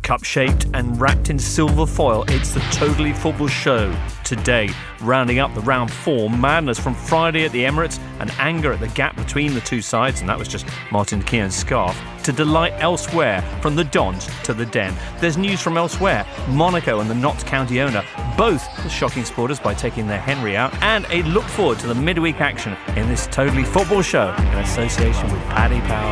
Cup-shaped and wrapped in silver foil, it's the Totally Football Show today, rounding up the round 4 madness from Friday at the Emirates and anger at the gap between the two sides, and that was just Martin Keown's scarf, to delight elsewhere from the Dons to the Den. There's news from elsewhere. Monaco and the Notts County owner, both shocking supporters by taking their Henry out, and a look forward to the midweek action in this Totally Football Show in association with Paddy Power.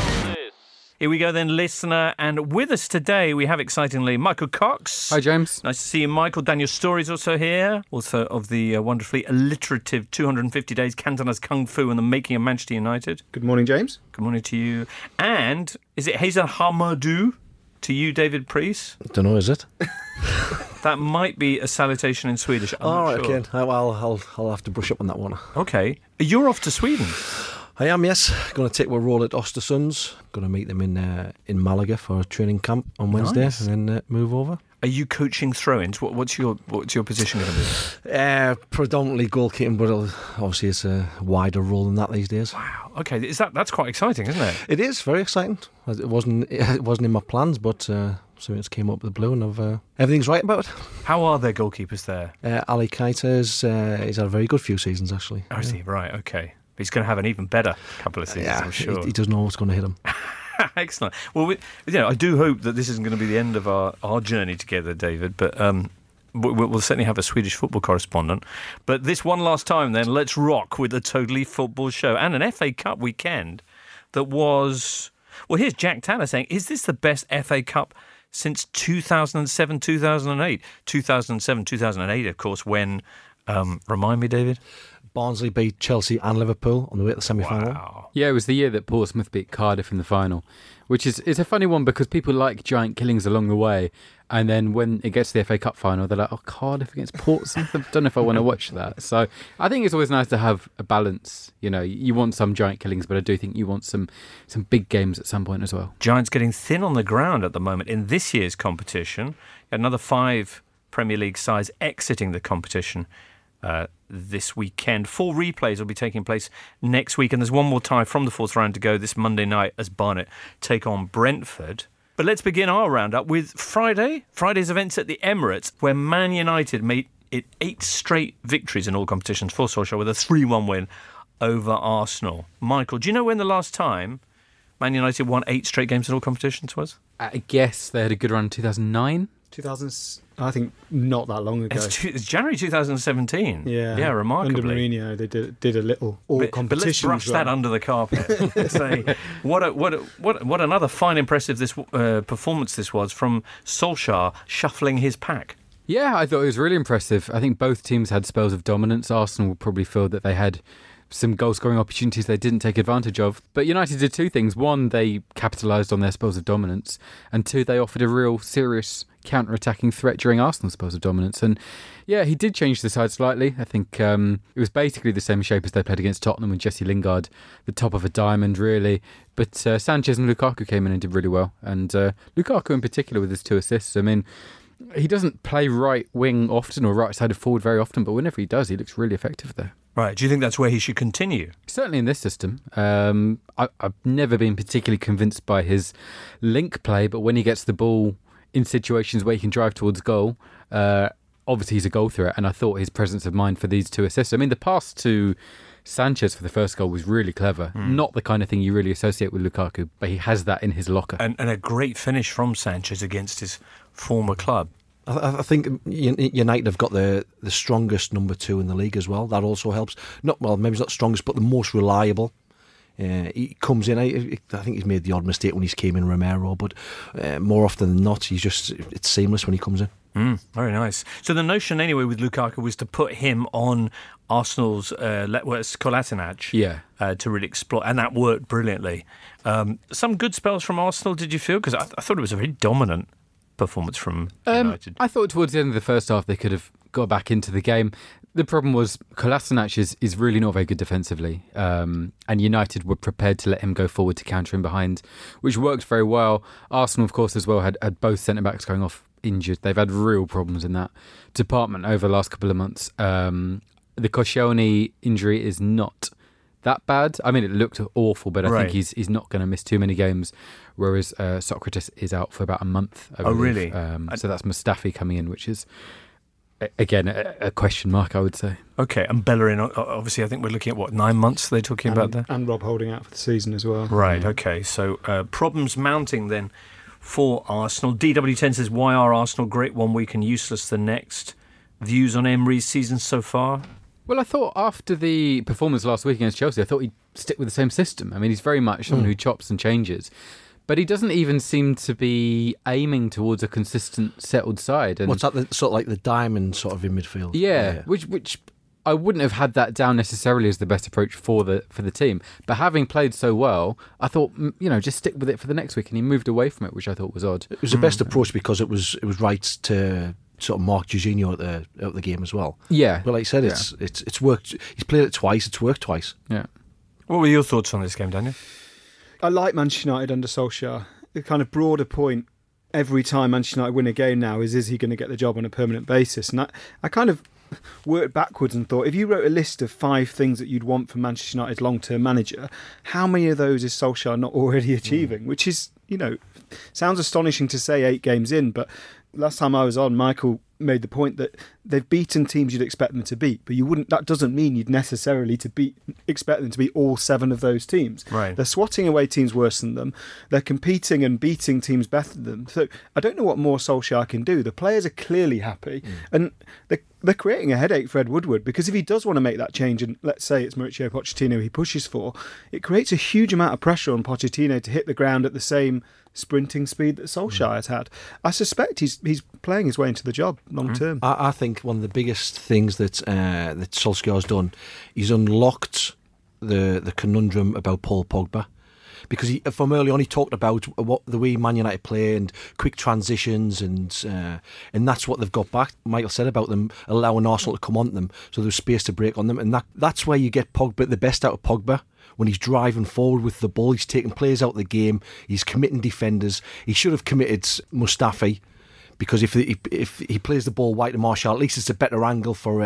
Here we go then, listener. And with us today, we have excitingly Michael Cox. Hi, James. Nice to see you, Michael. Daniel Story's also here, also of the wonderfully alliterative 250 Days Cantona's Kung Fu and the Making of Manchester United. Good morning, James. Good morning to you. And is it Hazel Hamadou to you, David Priest? I don't know, is it? That might be a salutation in Swedish. All right, okay. Well, I'll have to brush up on that one. Okay. You're off to Sweden. I am, yes. Going to take a roll at Östersunds. Going to meet them in Malaga for a training camp on Wednesday, Nice. and then move over. Are you coaching throw-ins? What's your position going to be? Predominantly goalkeeping, but obviously it's a wider role than that these days. Wow. Okay, that's quite exciting, isn't it? It is very exciting. It wasn't in my plans, but something that's came up with the blue, and everything's right about it. How are their goalkeepers there? Ali Keita's he's had a very good few seasons actually. Oh, is he? Right. Okay. He's going to have an even better couple of seasons, I'm sure. He does know what's going to hit him. Excellent. Well, I do hope that this isn't going to be the end of our journey together, David, but we'll certainly have a Swedish football correspondent. But this one last time then, let's rock with the Totally Football Show and an FA Cup weekend that was... Well, here's Jack Tanner saying, is this the best FA Cup since 2007-2008? 2007-2008, of course, when... remind me, David? Barnsley beat Chelsea and Liverpool on the way to the semi-final. Wow. Yeah, it was the year that Portsmouth beat Cardiff in the final, which is a funny one because people like giant killings along the way, and then when it gets to the FA Cup final, they're like, oh, Cardiff against Portsmouth? I don't know if I want to watch that. So I think it's always nice to have a balance. You know, you want some giant killings, but I do think you want some big games at some point as well. Giants getting thin on the ground at the moment in this year's competition. Another 5 Premier League sides exiting the competition this weekend. 4 replays will be taking place next week, and there's one more tie from the 4th round to go this Monday night as Barnet take on Brentford. But let's begin our roundup with Friday's events at the Emirates, where Man United made it 8 straight victories in all competitions for Solskjaer with a 3-1 win over Arsenal. Michael, do you know when the last time Man United won 8 straight games in all competitions was? I guess they had a good run in 2009. 2000, I think not that long ago. It's January 2017. Yeah, remarkably. Under Mourinho, they did a little competitions. But let's brush that under the carpet. Say, what another fine, impressive performance this was from Solskjaer shuffling his pack. Yeah, I thought it was really impressive. I think both teams had spells of dominance. Arsenal will probably feel that they had some goal-scoring opportunities they didn't take advantage of. But United did 2 things. 1, they capitalised on their spells of dominance. And 2, they offered a real serious counter-attacking threat during Arsenal's spells of dominance. And yeah, he did change the side slightly. I think it was basically the same shape as they played against Tottenham with Jesse Lingard, the top of a diamond, really. But Sanchez and Lukaku came in and did really well. And Lukaku in particular with his 2 assists. I mean, he doesn't play right wing often or right-sided forward very often, but whenever he does, he looks really effective there. Right. Do you think that's where he should continue? Certainly in this system. I've never been particularly convinced by his link play, but when he gets the ball in situations where he can drive towards goal, obviously he's a goal threat, and I thought his presence of mind for these 2 assists. I mean, the pass to Sanchez for the first goal was really clever. Not the kind of thing you really associate with Lukaku, but he has that in his locker. And a great finish from Sanchez against his former club. I think United have got the strongest number 2 in the league as well. That also helps. Maybe he's not strongest, but the most reliable. He comes in. I think he's made the odd mistake when he's came in, Romero, but more often than not, it's seamless when he comes in. Very nice. So the notion anyway with Lukaku was to put him on Arsenal's Kolasinac to really exploit, and that worked brilliantly. Some good spells from Arsenal, did you feel? Because I thought it was a very dominant performance from United. I thought towards the end of the first half they could have got back into the game. The problem was Kolasinac is really not very good defensively, and United were prepared to let him go forward to counter him behind, which worked very well. Arsenal, of course, as well had both centre-backs going off injured. They've had real problems in that department over the last couple of months. The Koscielny injury is not that bad. I mean, it looked awful, but I Right. think he's not going to miss too many games, whereas Socrates is out for about a month. I believe. really? So that's Mustafi coming in, which is, again, a question mark, I would say. Okay, and Bellerin, obviously, I think we're looking at, 9 months they're talking about there? And Rob holding out for the season as well. Right, okay. So problems mounting then for Arsenal. DW10 says, why are Arsenal great one week and useless the next? Views on Emery's season so far? Well, I thought after the performance last week against Chelsea, I thought he'd stick with the same system. I mean, he's very much someone who chops and changes. But he doesn't even seem to be aiming towards a consistent, settled side. And What's that? Sort of like the diamond sort of in midfield. yeah, which I wouldn't have had that down necessarily as the best approach for the team. But having played so well, I thought, just stick with it for the next week. And he moved away from it, which I thought was odd. It was the best approach because it was right to sort of mark Jorginho at the game as well. Yeah. But like I said, it's worked. He's played it twice. It's worked twice. Yeah. What were your thoughts on this game, Daniel? I like Manchester United under Solskjaer. The kind of broader point every time Manchester United win a game now is he going to get the job on a permanent basis? And I kind of worked backwards and thought, if you wrote a list of 5 things that you'd want from Manchester United's long-term manager, how many of those is Solskjaer not already achieving? Which is, sounds astonishing to say 8 games in, but last time I was on, Michael made the point that they've beaten teams you'd expect them to beat, but that doesn't mean you'd necessarily expect them to beat all 7 of those teams. Right. They're swatting away teams worse than them. They're competing and beating teams better than them. So I don't know what more Solskjaer can do. The players are clearly happy, and they're creating a headache for Ed Woodward, because if he does want to make that change, and let's say it's Mauricio Pochettino he pushes for, it creates a huge amount of pressure on Pochettino to hit the ground at the same sprinting speed that Solskjaer has had. I suspect he's playing his way into the job long term. I think one of the biggest things that Solskjaer's done, he's unlocked the conundrum about Paul Pogba. Because from early on he talked about the way Man United play and quick transitions, and that's what they've got back. Michael said about them allowing Arsenal to come on them, so there's space to break on them, and that's where you get Pogba, the best out of Pogba. When he's driving forward with the ball, he's taking players out of the game, he's committing defenders. He should have committed Mustafi, because if he plays the ball wide to Martial, at least it's a better angle for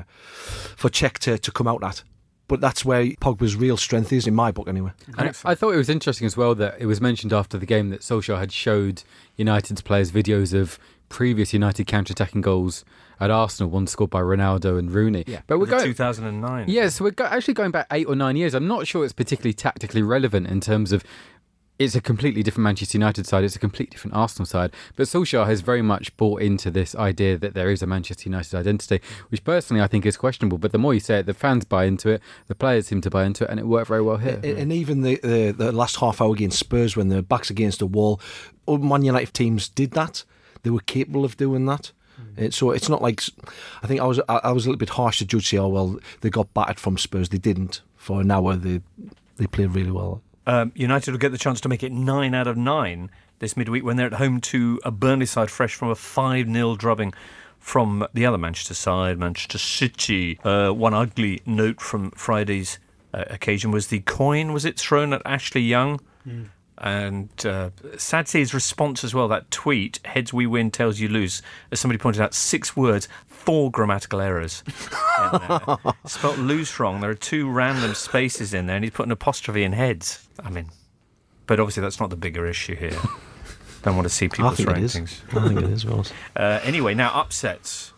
Cech to come out at. But that's where Pogba's real strength is, in my book anyway. And I thought it was interesting as well that it was mentioned after the game that Solskjaer had showed United's players videos of previous United counter-attacking goals at Arsenal, one scored by Ronaldo and Rooney. Yeah, but we're going 2009. Yeah, so we're actually going back 8 or 9 years. I'm not sure it's particularly tactically relevant in terms of it's a completely different Manchester United side, it's a completely different Arsenal side. But Solskjaer has very much bought into this idea that there is a Manchester United identity, which personally I think is questionable. But the more you say it, the fans buy into it, the players seem to buy into it, and it worked very well here. And even the last half hour against Spurs, when their backs against the wall, all Man United teams did that. They were capable of doing that. So it's not like, I think I was a little bit harsh to judge, they got battered from Spurs. They didn't. For an hour, they played really well. United will get the chance to make it 9 out of 9 this midweek when they're at home to a Burnley side fresh from a 5-0 drubbing from the other Manchester side, Manchester City. One ugly note from Friday's occasion was the coin, was it thrown at Ashley Young? And sad to see his response as well, that tweet, heads we win, tails you lose, as somebody pointed out, 6 words, 4 grammatical errors in there. Spelt lose wrong. There are 2 random spaces in there, and he's put an apostrophe in heads. I mean, but obviously that's not the bigger issue here. Don't want to see people's ratings. I think it is, Ross. Anyway, now upsets.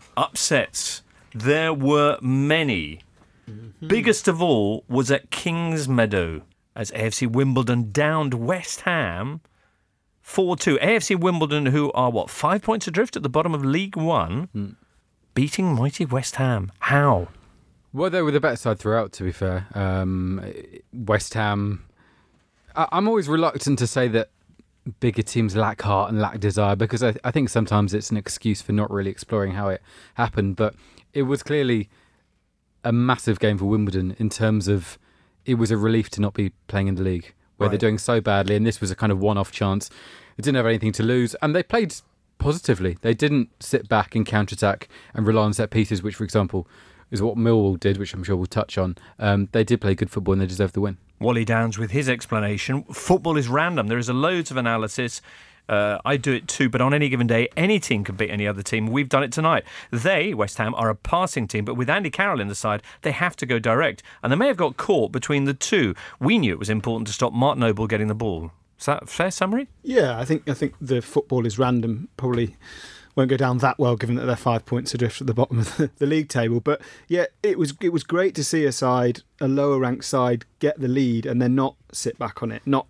There were many. Biggest of all was at Kingsmeadow, as AFC Wimbledon downed West Ham 4-2. AFC Wimbledon, who are, 5 points adrift at the bottom of League One, beating mighty West Ham. How? Well, they were the better side throughout, to be fair. West Ham, I'm always reluctant to say that bigger teams lack heart and lack desire, because I think sometimes it's an excuse for not really exploring how it happened. But it was clearly a massive game for Wimbledon in terms of it was a relief to not be playing in the league, where they're doing so badly, and this was a kind of one-off chance. They didn't have anything to lose, and they played positively. They didn't sit back and counter-attack and rely on set pieces, which, for example, is what Millwall did, which I'm sure we'll touch on. They did play good football, and they deserved the win. Wally Downs with his explanation. Football is random. There is loads of analysis. I do it too, but on any given day, any team can beat any other team. We've done it tonight. They, West Ham, are a passing team, but with Andy Carroll in the side, they have to go direct. And they may have got caught between the two. We knew it was important to stop Mark Noble getting the ball. Is that a fair summary? Yeah, I think the football is random. Probably won't go down that well, given that they're 5 points adrift at the bottom of the league table. But yeah, it was great to see a lower ranked side, get the lead and then not sit back on it, not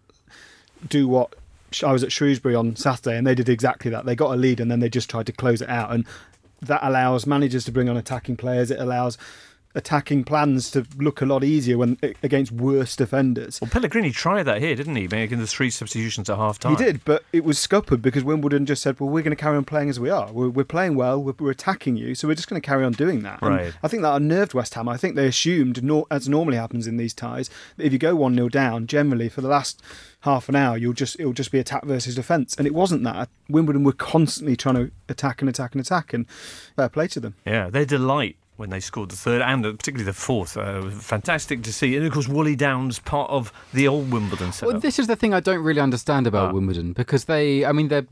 do what. I was at Shrewsbury on Saturday and they did exactly that. They got a lead and then they just tried to close it out, and that allows managers to bring on attacking players. It allows attacking plans to look a lot easier when against worse defenders. Well, Pellegrini tried that here, didn't he? Making the 3 substitutions at half-time. He did, but it was scuppered because Wimbledon just said, well, we're going to carry on playing as we are. We're playing well, we're attacking you, so we're just going to carry on doing that. Right. And I think that unnerved West Ham. I think they assumed, as normally happens in these ties, that if you go 1-0 down, generally for the last half an hour, it'll just be attack versus defence. And it wasn't that. Wimbledon were constantly trying to attack, and fair play to them. Yeah, their delight when they scored the third and particularly the fourth. Fantastic to see. And of course, Wally Downs, part of the old Wimbledon setup. Well, this is the thing I don't really understand about Wimbledon, because they're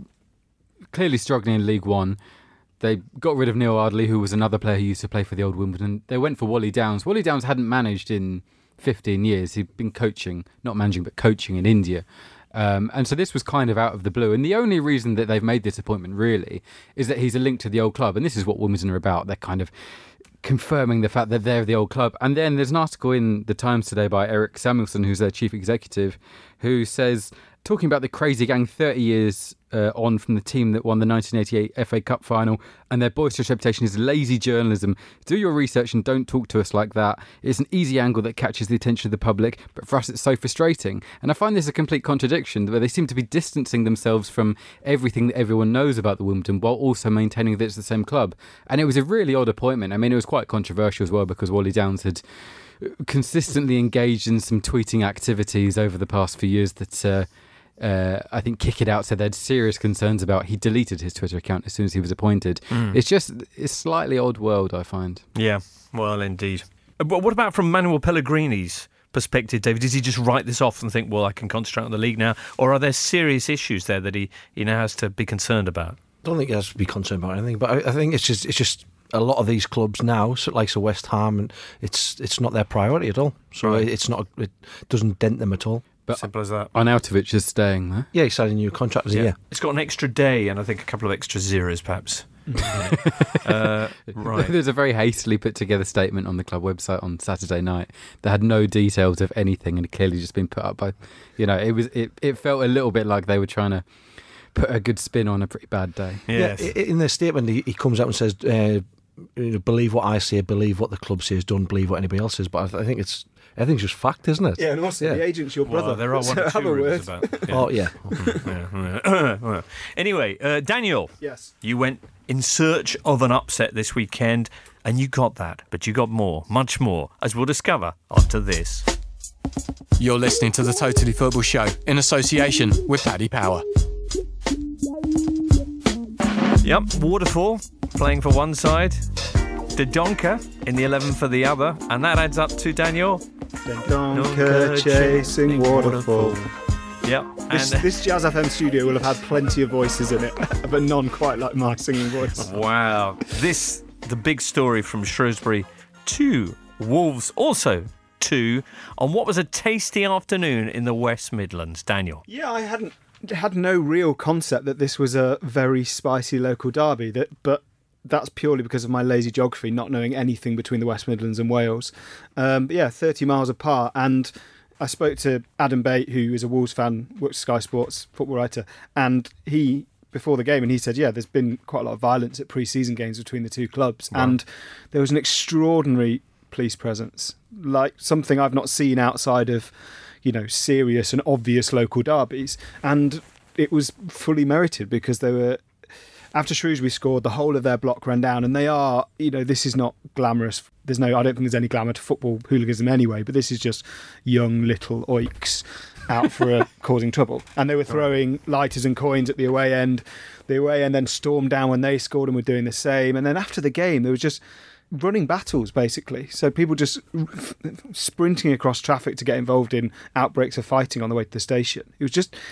clearly struggling in League One. They got rid of Neil Ardley, who was another player who used to play for the old Wimbledon. They went for Wally Downs. Wally Downs hadn't managed in 15 years. He'd been coaching, not managing, but coaching in India. And so this was kind of out of the blue. And the only reason that they've made this appointment, really, is that he's a link to the old club. And this is what Wimbledon are about. They're kind of confirming the fact that they're the old club. And then there's an article in the Times today by Eric Samuelson, who's their chief executive, who says, talking about the crazy gang 30 years on from the team that won the 1988 FA Cup final, and their boisterous reputation is lazy journalism. Do your research and don't talk to us like that. It's an easy angle that catches the attention of the public, but for us it's so frustrating. And I find this a complete contradiction, where they seem to be distancing themselves from everything that everyone knows about the Wimbledon while also maintaining that it's the same club. And it was a really odd appointment. I mean, it was quite controversial as well, because Wally Downs had consistently engaged in some tweeting activities over the past few years that I think Kick It Out said they had serious concerns about. He deleted his Twitter account as soon as he was appointed. It's slightly odd world, I find. Yeah, well, indeed. But what about from Manuel Pellegrini's perspective, David? Does he just write this off and think, well, I can concentrate on the league now? Or are there serious issues there that he now has to be concerned about? I don't think he has to be concerned about anything, but I think it's just a lot of these clubs now, like West Ham, and it's not their priority at all. So Right. it doesn't dent them at all. But Simple as that. Arnautovic is staying there. Yeah, he signed a new contract as a year. It's got an extra day and I think a couple of extra zeros, perhaps. Right. There's a very hastily put together statement on the club website on Saturday night that had no details of anything and had clearly just been put up by, it felt a little bit like they were trying to put a good spin on a pretty bad day. Yes. Yeah, in the statement, he comes out and says, believe what I say, believe what the club says, don't believe what anybody else says. But I think everything's just fact, isn't it? Yeah, and also the agent's your brother. Well, there are one or have two a rumours word. about. Oh, yeah. Yeah. Anyway, Daniel, Yes. you went in search of an upset this weekend, and you got that, but you got more, much more, as we'll discover after this. You're listening to the Totally Football Show in association with Paddy Power. Yep, Waterfall playing for one side, Dendoncker in the 11 for the other, and that adds up to, Daniel, Dendoncker chasing waterfall. Yep. This Jazz FM studio will have had plenty of voices in it, but none quite like my singing voice. Wow. The big story from Shrewsbury to Wolves, also 2, on what was a tasty afternoon in the West Midlands. Daniel. Yeah, I had no real concept that this was a very spicy local derby, but that's purely because of my lazy geography, not knowing anything between the West Midlands and Wales. 30 miles apart, and I spoke to Adam Bate, who is a Wolves fan, works Sky Sports, football writer, and he, before the game, and he said, there's been quite a lot of violence at pre-season games between the two clubs, and there was an extraordinary police presence, like something I've not seen outside of, serious and obvious local derbies, and it was fully merited because they were. After Shrewsbury scored, the whole of their block ran down, and they are, this is not glamorous. I don't think there's any glamour to football hooliganism anyway, but this is just young little oiks out for causing trouble. And they were throwing lighters and coins at the away end. The away end then stormed down when they scored and were doing the same. And then after the game, there was just running battles, basically. So people just sprinting across traffic to get involved in outbreaks of fighting on the way to the station. It was just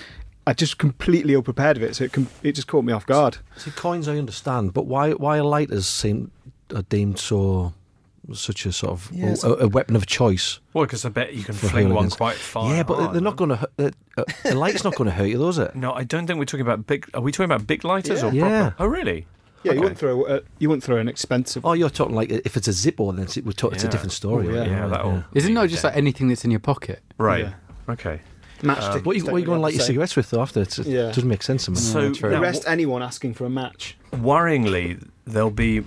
I just completely ill prepared of it, so it just caught me off guard. See, coins I understand, but why are lighters are deemed such a sort of a weapon of choice? Well, because I bet you can fling one quite far. Yeah, but they're not going to. A light's not going to hurt you, though, is it? No, I don't think we're talking about big. Are we talking about big lighters or Yeah. proper? Oh, really? Yeah, Okay. you wouldn't throw an expensive. Oh, you're talking like if it's a Zippo, then it's a different story. Oh, yeah. Yeah, that'll. Isn't it not just like anything that's in your pocket? Right. Yeah. Okay. Matchstick. What are you going to light your cigarettes with, though, after? It doesn't make sense to me. So true. now, Arrest anyone asking for a match. worryingly, there'll be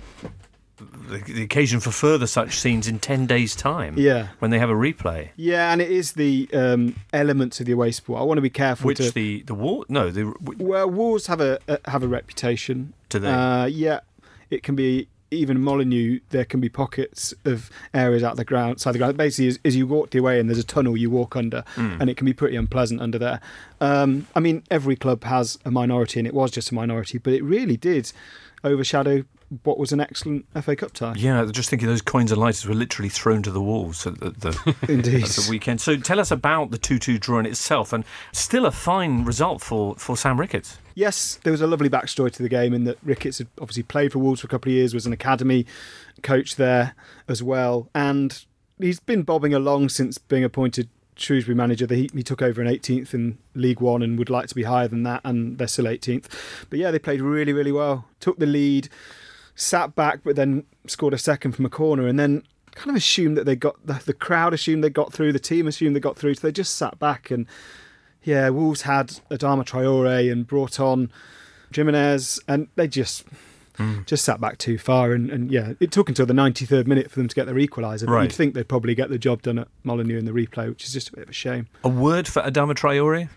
the occasion for further such scenes in 10 days' time. Yeah. When they have a replay. Yeah, and it is the elements of the away sport. I want to be careful. Which the war? No, Well, Wolves have a reputation. Do they? Yeah, it can be. Even Molineux, there can be pockets of areas out the ground, side the ground. Basically, as you walk the away and there's a tunnel you walk under, and it can be pretty unpleasant under there. I mean, every club has a minority, and it was just a minority, but it really did overshadow what was an excellent FA Cup tie. Yeah, just thinking those coins and lighters were literally thrown to the walls at the Indeed. at the weekend. So tell us about the 2-2 draw in itself, and still a fine result for Sam Ricketts. Yes, there was a lovely backstory to the game in that Ricketts had obviously played for Wolves for a couple of years, was an academy coach there as well, and he's been bobbing along since being appointed Shrewsbury manager. He took over in 18th in League One and would like to be higher than that, and they're still 18th. But yeah, they played really, really well. Took the lead, sat back, but then scored a second from a corner, and then kind of assumed that they got the crowd assumed they got through, the team assumed they got through, so they just sat back. And yeah, Wolves had Adama Traore and brought on Jimenez, and they just sat back too far. And yeah, it took until the 93rd minute for them to get their equaliser. But Right. you'd think they'd probably get the job done at Molineux in the replay, which is just a bit of a shame. A word for Adama Traore?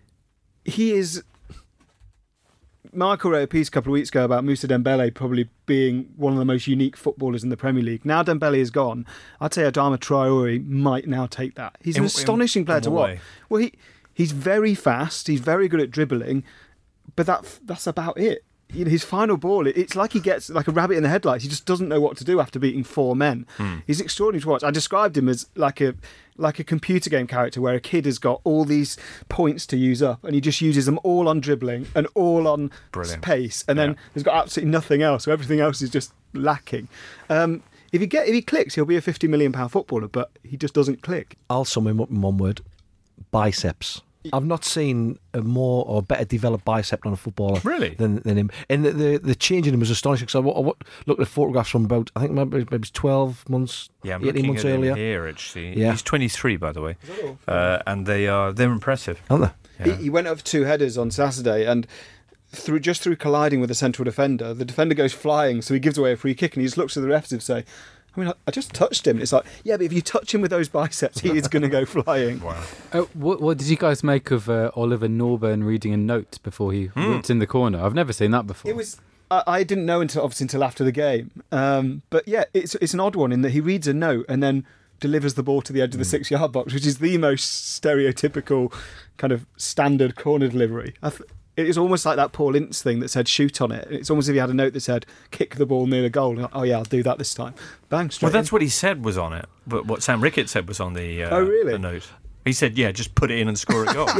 He is. Michael wrote a piece a couple of weeks ago about Moussa Dembele probably being one of the most unique footballers in the Premier League. Now Dembele is gone, I'd say Adama Traore might now take that. He's an astonishing player to watch. Well, he's very fast, he's very good at dribbling, but that's about it. You know, his final ball, it's like he gets like a rabbit in the headlights. He just doesn't know what to do after beating four men. He's extraordinary to watch. I described him as like a computer game character where a kid has got all these points to use up, and he just uses them all on dribbling and all on pace, and then there's got absolutely nothing else. So everything else is just lacking. If he clicks, he'll be a £50 million footballer, but he just doesn't click. I'll sum him up in one word: biceps. I've not seen a more or better developed bicep on a footballer than him. And the change in him was astonishing. So I looked at photographs from about, I think maybe 12 months, 18 months earlier. Here, actually. Yeah. He's 23, by the way. And they're impressive. Aren't they? Yeah. He went up for two headers on Saturday, and through colliding with the central defender, the defender goes flying, so he gives away a free kick, and he just looks at the refs and say, I mean, I just touched him. And it's like, yeah, but if you touch him with those biceps, he is going to go flying. Wow. What did you guys make of Oliver Norburn reading a note before he walked in the corner? I've never seen that before. It was. I didn't know until after the game. But yeah, it's an odd one in that he reads a note and then delivers the ball to the edge of the 6-yard box, which is the most stereotypical kind of standard corner delivery. It is almost like that Paul Ince thing that said shoot on it. It's almost as if he had a note that said kick the ball near the goal. And, oh yeah, I'll do that this time. Bang, straight Well, that's in. what he said was on it. But what Sam Ricketts said was on the really? the note. He said, yeah, just put it in and score a goal.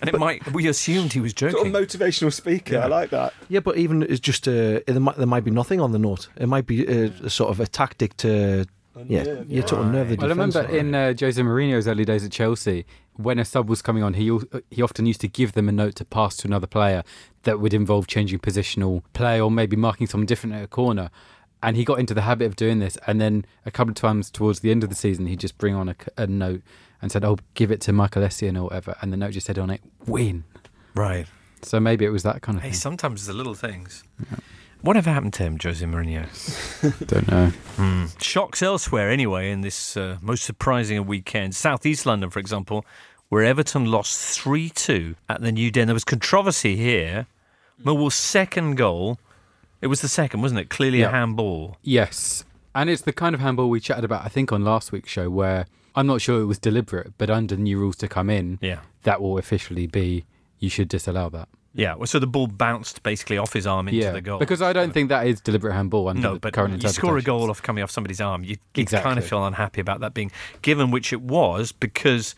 We assumed he was joking. Sort of motivational speaker. Yeah. I like that. Yeah, but even it's just there might be nothing on the note. It might be a sort of a tactic to to unnerve the defence. Well, I remember in Jose Mourinho's early days at Chelsea, when a sub was coming on, he often used to give them a note to pass to another player that would involve changing positional play or maybe marking someone different at a corner. And he got into the habit of doing this. And then a couple of times towards the end of the season, he'd just bring on a note and said, oh, give it to Michael Essien or whatever. And the note just said on it, win. Right. So maybe it was that kind of Hey, thing. sometimes the little things. Yeah. Whatever happened to him, Jose Mourinho? Don't know. Shocks elsewhere anyway in this most surprising of weekends. South East London, for example, where Everton lost 3-2 at the New Den. There was controversy here. Millwall's second goal, it was the second, wasn't it? Clearly a handball. Yes. And it's the kind of handball we chatted about, I think, on last week's show, where I'm not sure it was deliberate, but under new rules to come in, that will officially be, you should disallow that. Yeah, well, so the ball bounced basically off his arm into the goal. Because I don't think that is deliberate handball under the current interpretations. You score a goal coming off somebody's arm, you kind of feel unhappy about that being given, which it was, because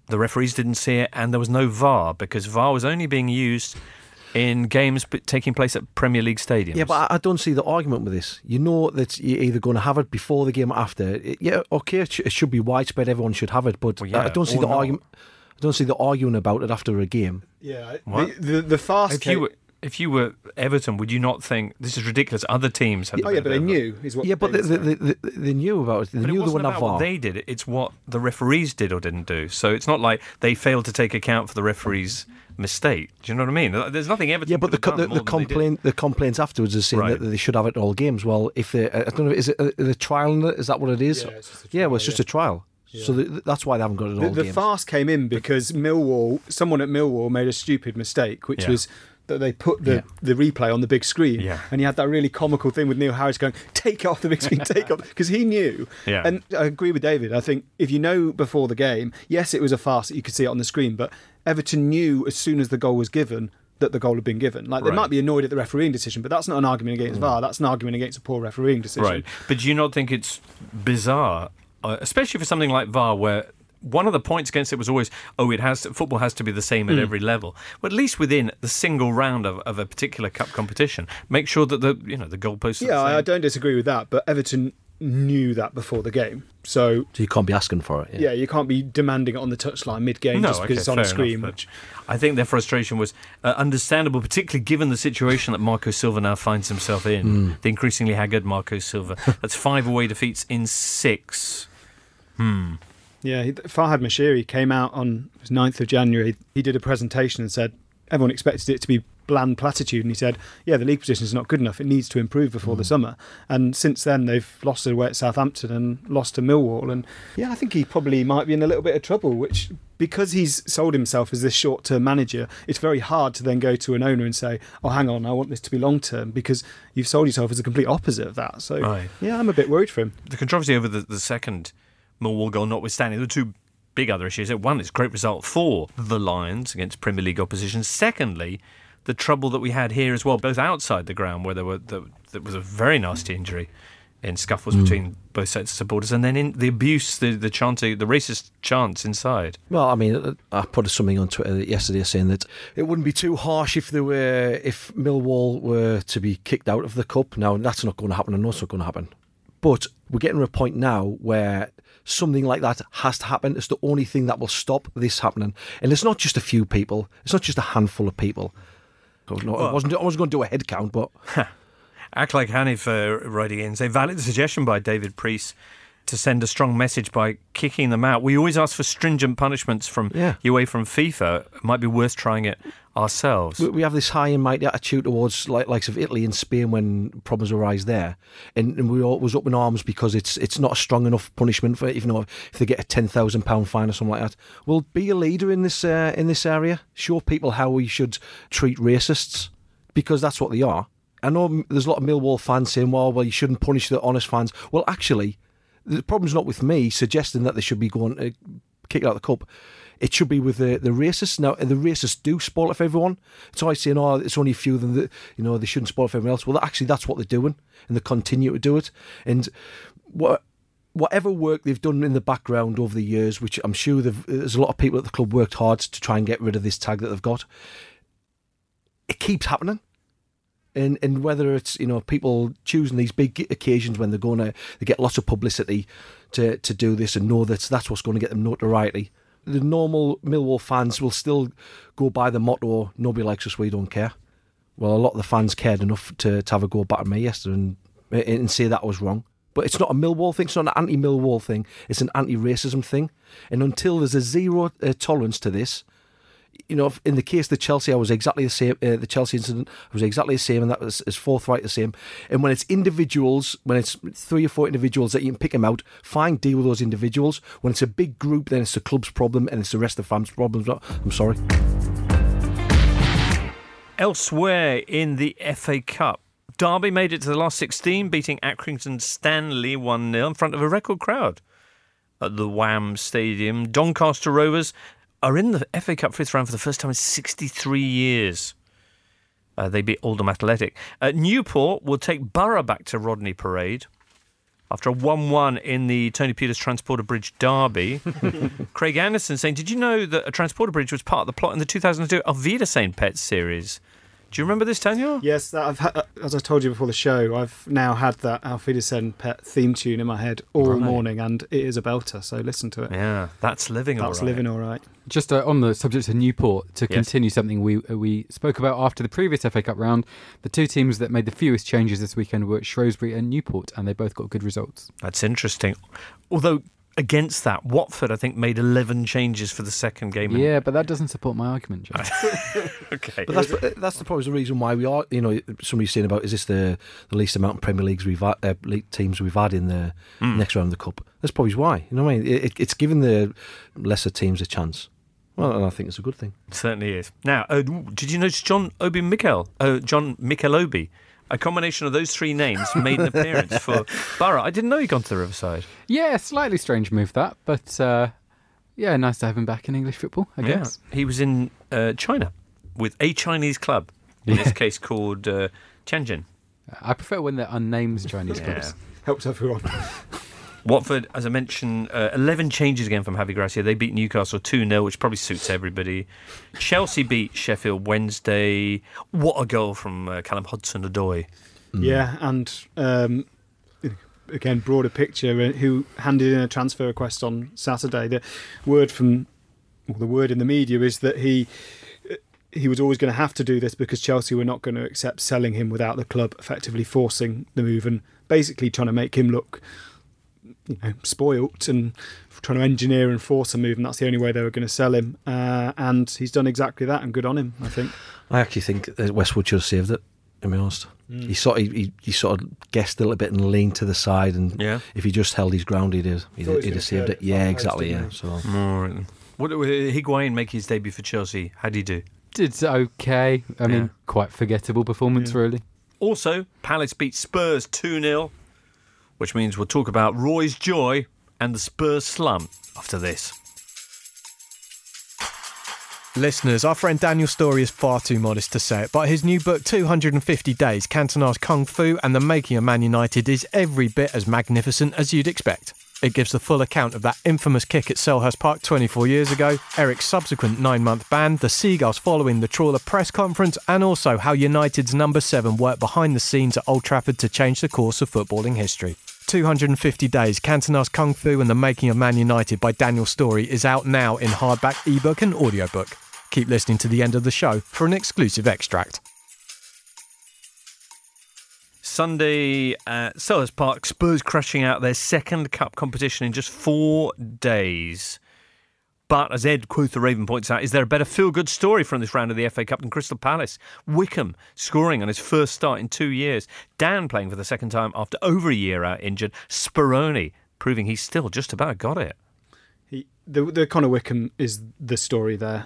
the referees didn't see it, and there was no VAR because VAR was only being used in games taking place at Premier League stadiums. Yeah, but I don't see the argument with this. You know that you're either going to have it before the game or after. Yeah, okay, it should be widespread. Everyone should have it, but I don't see the argument. I don't see the arguing about it after a game. Yeah, the fast. If you were Everton, would you not think this is ridiculous? Other teams had. But they knew. Is what. Yeah, but they knew about it. They knew they wouldn't have VAR. What they did. It's what the referees did or didn't do. So it's not like they failed to take account for the referees' mistake. Do you know what I mean? There's nothing Everton. Yeah, but the complaints afterwards is saying that they should have it in all games. Well, if they, I don't know, is it the trial? Is that what it is? Yeah, it's just a trial, it's just a trial. So that's why they haven't got it in all games. The fast came in because someone at Millwall made a stupid mistake, which was that they put the replay on the big screen, and you had that really comical thing with Neil Harris going, take it off the big screen, take it off, because he knew. And I agree with David. I think if you know before the game, yes, it was a fast that you could see it on the screen, but Everton knew as soon as the goal was given that the goal had been given. Like, they might be annoyed at the refereeing decision, but that's not an argument against VAR, that's an argument against a poor refereeing decision. Right, but do you not think it's bizarre, especially for something like VAR, where one of the points against it was always, football has to be the same at every level. But at least within the single round of a particular cup competition, make sure that the goalposts. Yeah, I don't disagree with that. But Everton knew that before the game, so you can't be asking for it. Yeah, you can't be demanding it on the touchline mid-game just because it's on a screen. Enough, I think their frustration was understandable, particularly given the situation that Marco Silva now finds himself in. The increasingly haggard Marco Silva. That's 5 away defeats in 6. Yeah, Farhad Moshiri came out on 9th of January. He did a presentation and said everyone expected it to be bland platitude, and he said, the league position is not good enough. It needs to improve before the summer. And since then, they've lost away at Southampton and lost to Millwall. And I think he probably might be in a little bit of trouble, which, because he's sold himself as this short-term manager, it's very hard to then go to an owner and say, oh, hang on, I want this to be long-term, because you've sold yourself as the complete opposite of that. So, I'm a bit worried for him. The controversy over the second Millwall goal notwithstanding, the two big other issues. One, it's a great result for the Lions against Premier League opposition. Secondly, the trouble that we had here as well, both outside the ground, where there was a very nasty injury in scuffles between both sets of supporters, and then in the abuse, the chanting, the racist chants inside. Well, I mean, I put something on Twitter yesterday saying that it wouldn't be too harsh if Millwall were to be kicked out of the cup. Now, that's not going to happen. I know it's not going to happen. But we're getting to a point now where something like that has to happen. It's the only thing that will stop this happening. And it's not just a few people. It's not just a handful of people. I wasn't going to do a head count, but... Act like Hanif writing in, say, valid suggestion by David Priest to send a strong message by kicking them out. We always ask for stringent punishments from UEFA, from FIFA. It might be worth trying it ourselves. We have this high and mighty attitude towards likes of Italy and Spain when problems arise there, and we always up in arms because it's not a strong enough punishment for, even though if they get a £10,000 fine or something like that. Well, be a leader in this area. Show people how we should treat racists, because that's what they are. I know there's a lot of Millwall fans saying, well, you shouldn't punish the honest fans. Well, actually, the problem's not with me suggesting that they should be going kick out the cup. It should be with the racists. Now, the racists do spoil it for everyone. It's always saying, it's only a few of them that, they shouldn't spoil it for everyone else. Well, actually, that's what they're doing, and they continue to do it. And whatever work they've done in the background over the years, which I'm sure there's a lot of people at the club worked hard to try and get rid of this tag that they've got, it keeps happening. And whether it's people choosing these big occasions when they get lots of publicity to do this and know that's what's going to get them notoriety. The normal Millwall fans will still go by the motto, nobody likes us, we don't care. Well, a lot of the fans cared enough to have a go back at me yesterday and say that I was wrong. But it's not a Millwall thing, it's not an anti-Millwall thing, it's an anti-racism thing. And until there's a zero tolerance to this, in the case of Chelsea, I was exactly the same. The Chelsea incident, I was exactly the same, and that was forthright the same. And when it's individuals, when it's 3 or 4 individuals that you can pick them out, fine, deal with those individuals. When it's a big group, then it's the club's problem and it's the rest of the fans' problems. I'm sorry. Elsewhere in the FA Cup, Derby made it to the last 16, beating Accrington Stanley 1-0 in front of a record crowd at the Wham Stadium. Doncaster Rovers are in the FA Cup fifth round for the first time in 63 years. They beat Oldham Athletic. Newport will take Borough back to Rodney Parade. after a 1-1 in the Tony Peters Transporter Bridge derby. Craig Anderson saying, did you know that a transporter bridge was part of the plot in the 2002 Auf Wiedersehen Pets series? Do you remember this, Daniel? Yes, as I told you before the show, I've now had that Auf Wiedersehen Pet theme tune in my head all morning, and it is a belter, so listen to it. Yeah, that's living all right. That's living all right. Just on the subject of Newport, to continue something we spoke about after the previous FA Cup round, the two teams that made the fewest changes this weekend were Shrewsbury and Newport, and they both got good results. That's interesting. Although, against that, Watford, I think, made 11 changes for the second game. Yeah, but that doesn't support my argument, John. Okay. But that's probably the reason why we are, somebody's saying about, is this the least amount of Premier Leagues league teams we've had in the next round of the Cup? That's probably why. You know what I mean? It's given the lesser teams a chance. Well, and I think it's a good thing. It certainly is. Now, did you notice John Mikel Obi? A combination of those three names made an appearance for Borough. I didn't know he'd gone to the Riverside. Yeah, slightly strange move that, but nice to have him back in English football, I guess. He was in China with a Chinese club, in this case called Tianjin. I prefer when they're unnamed Chinese clubs. Helps everyone. Watford, as I mentioned, 11 changes again from Javi Gracia. They beat Newcastle 2-0, which probably suits everybody. Chelsea beat Sheffield Wednesday. What a goal from Callum Hudson-Odoi. Yeah, and again, broader picture, who handed in a transfer request on Saturday. The word in the media is that he was always going to have to do this because Chelsea were not going to accept selling him without the club effectively forcing the move and basically trying to make him look spoilt and trying to engineer and force a move, and that's the only way they were going to sell him. And he's done exactly that, and good on him, I think. I actually think Westwood should have saved it, to be honest. He sort of guessed a little bit and leaned to the side, and if he just held his ground, he'd have saved it. Yeah, exactly. Yeah. So. Right. What did Higuain make his debut for Chelsea? How did he do? Did okay. I mean, quite forgettable performance, really. Also, Palace beat Spurs 2-0. Which means we'll talk about Roy's joy and the Spurs slump after this. Listeners, our friend Daniel Storey is far too modest to say it, but his new book, 250 Days, Cantona's Kung Fu and the Making of Man United, is every bit as magnificent as you'd expect. It gives the full account of that infamous kick at Selhurst Park 24 years ago, Eric's subsequent 9-month ban, the Seagulls following the trawler press conference, and also how United's number 7 worked behind the scenes at Old Trafford to change the course of footballing history. 250 Days, Cantona's Kung Fu and the Making of Man United by Daniel Storey is out now in hardback, ebook and audiobook. Keep listening to the end of the show for an exclusive extract. Sunday at Selhurst Park, Spurs crashing out their second cup competition in just 4 days. But as Ed Quoth the Raven points out, is there a better feel-good story from this round of the FA Cup than Crystal Palace? Wickham scoring on his first start in 2 years. Dan playing for the second time after over a year out injured. Speroni proving he's still just about got it. The Connor Wickham is the story there.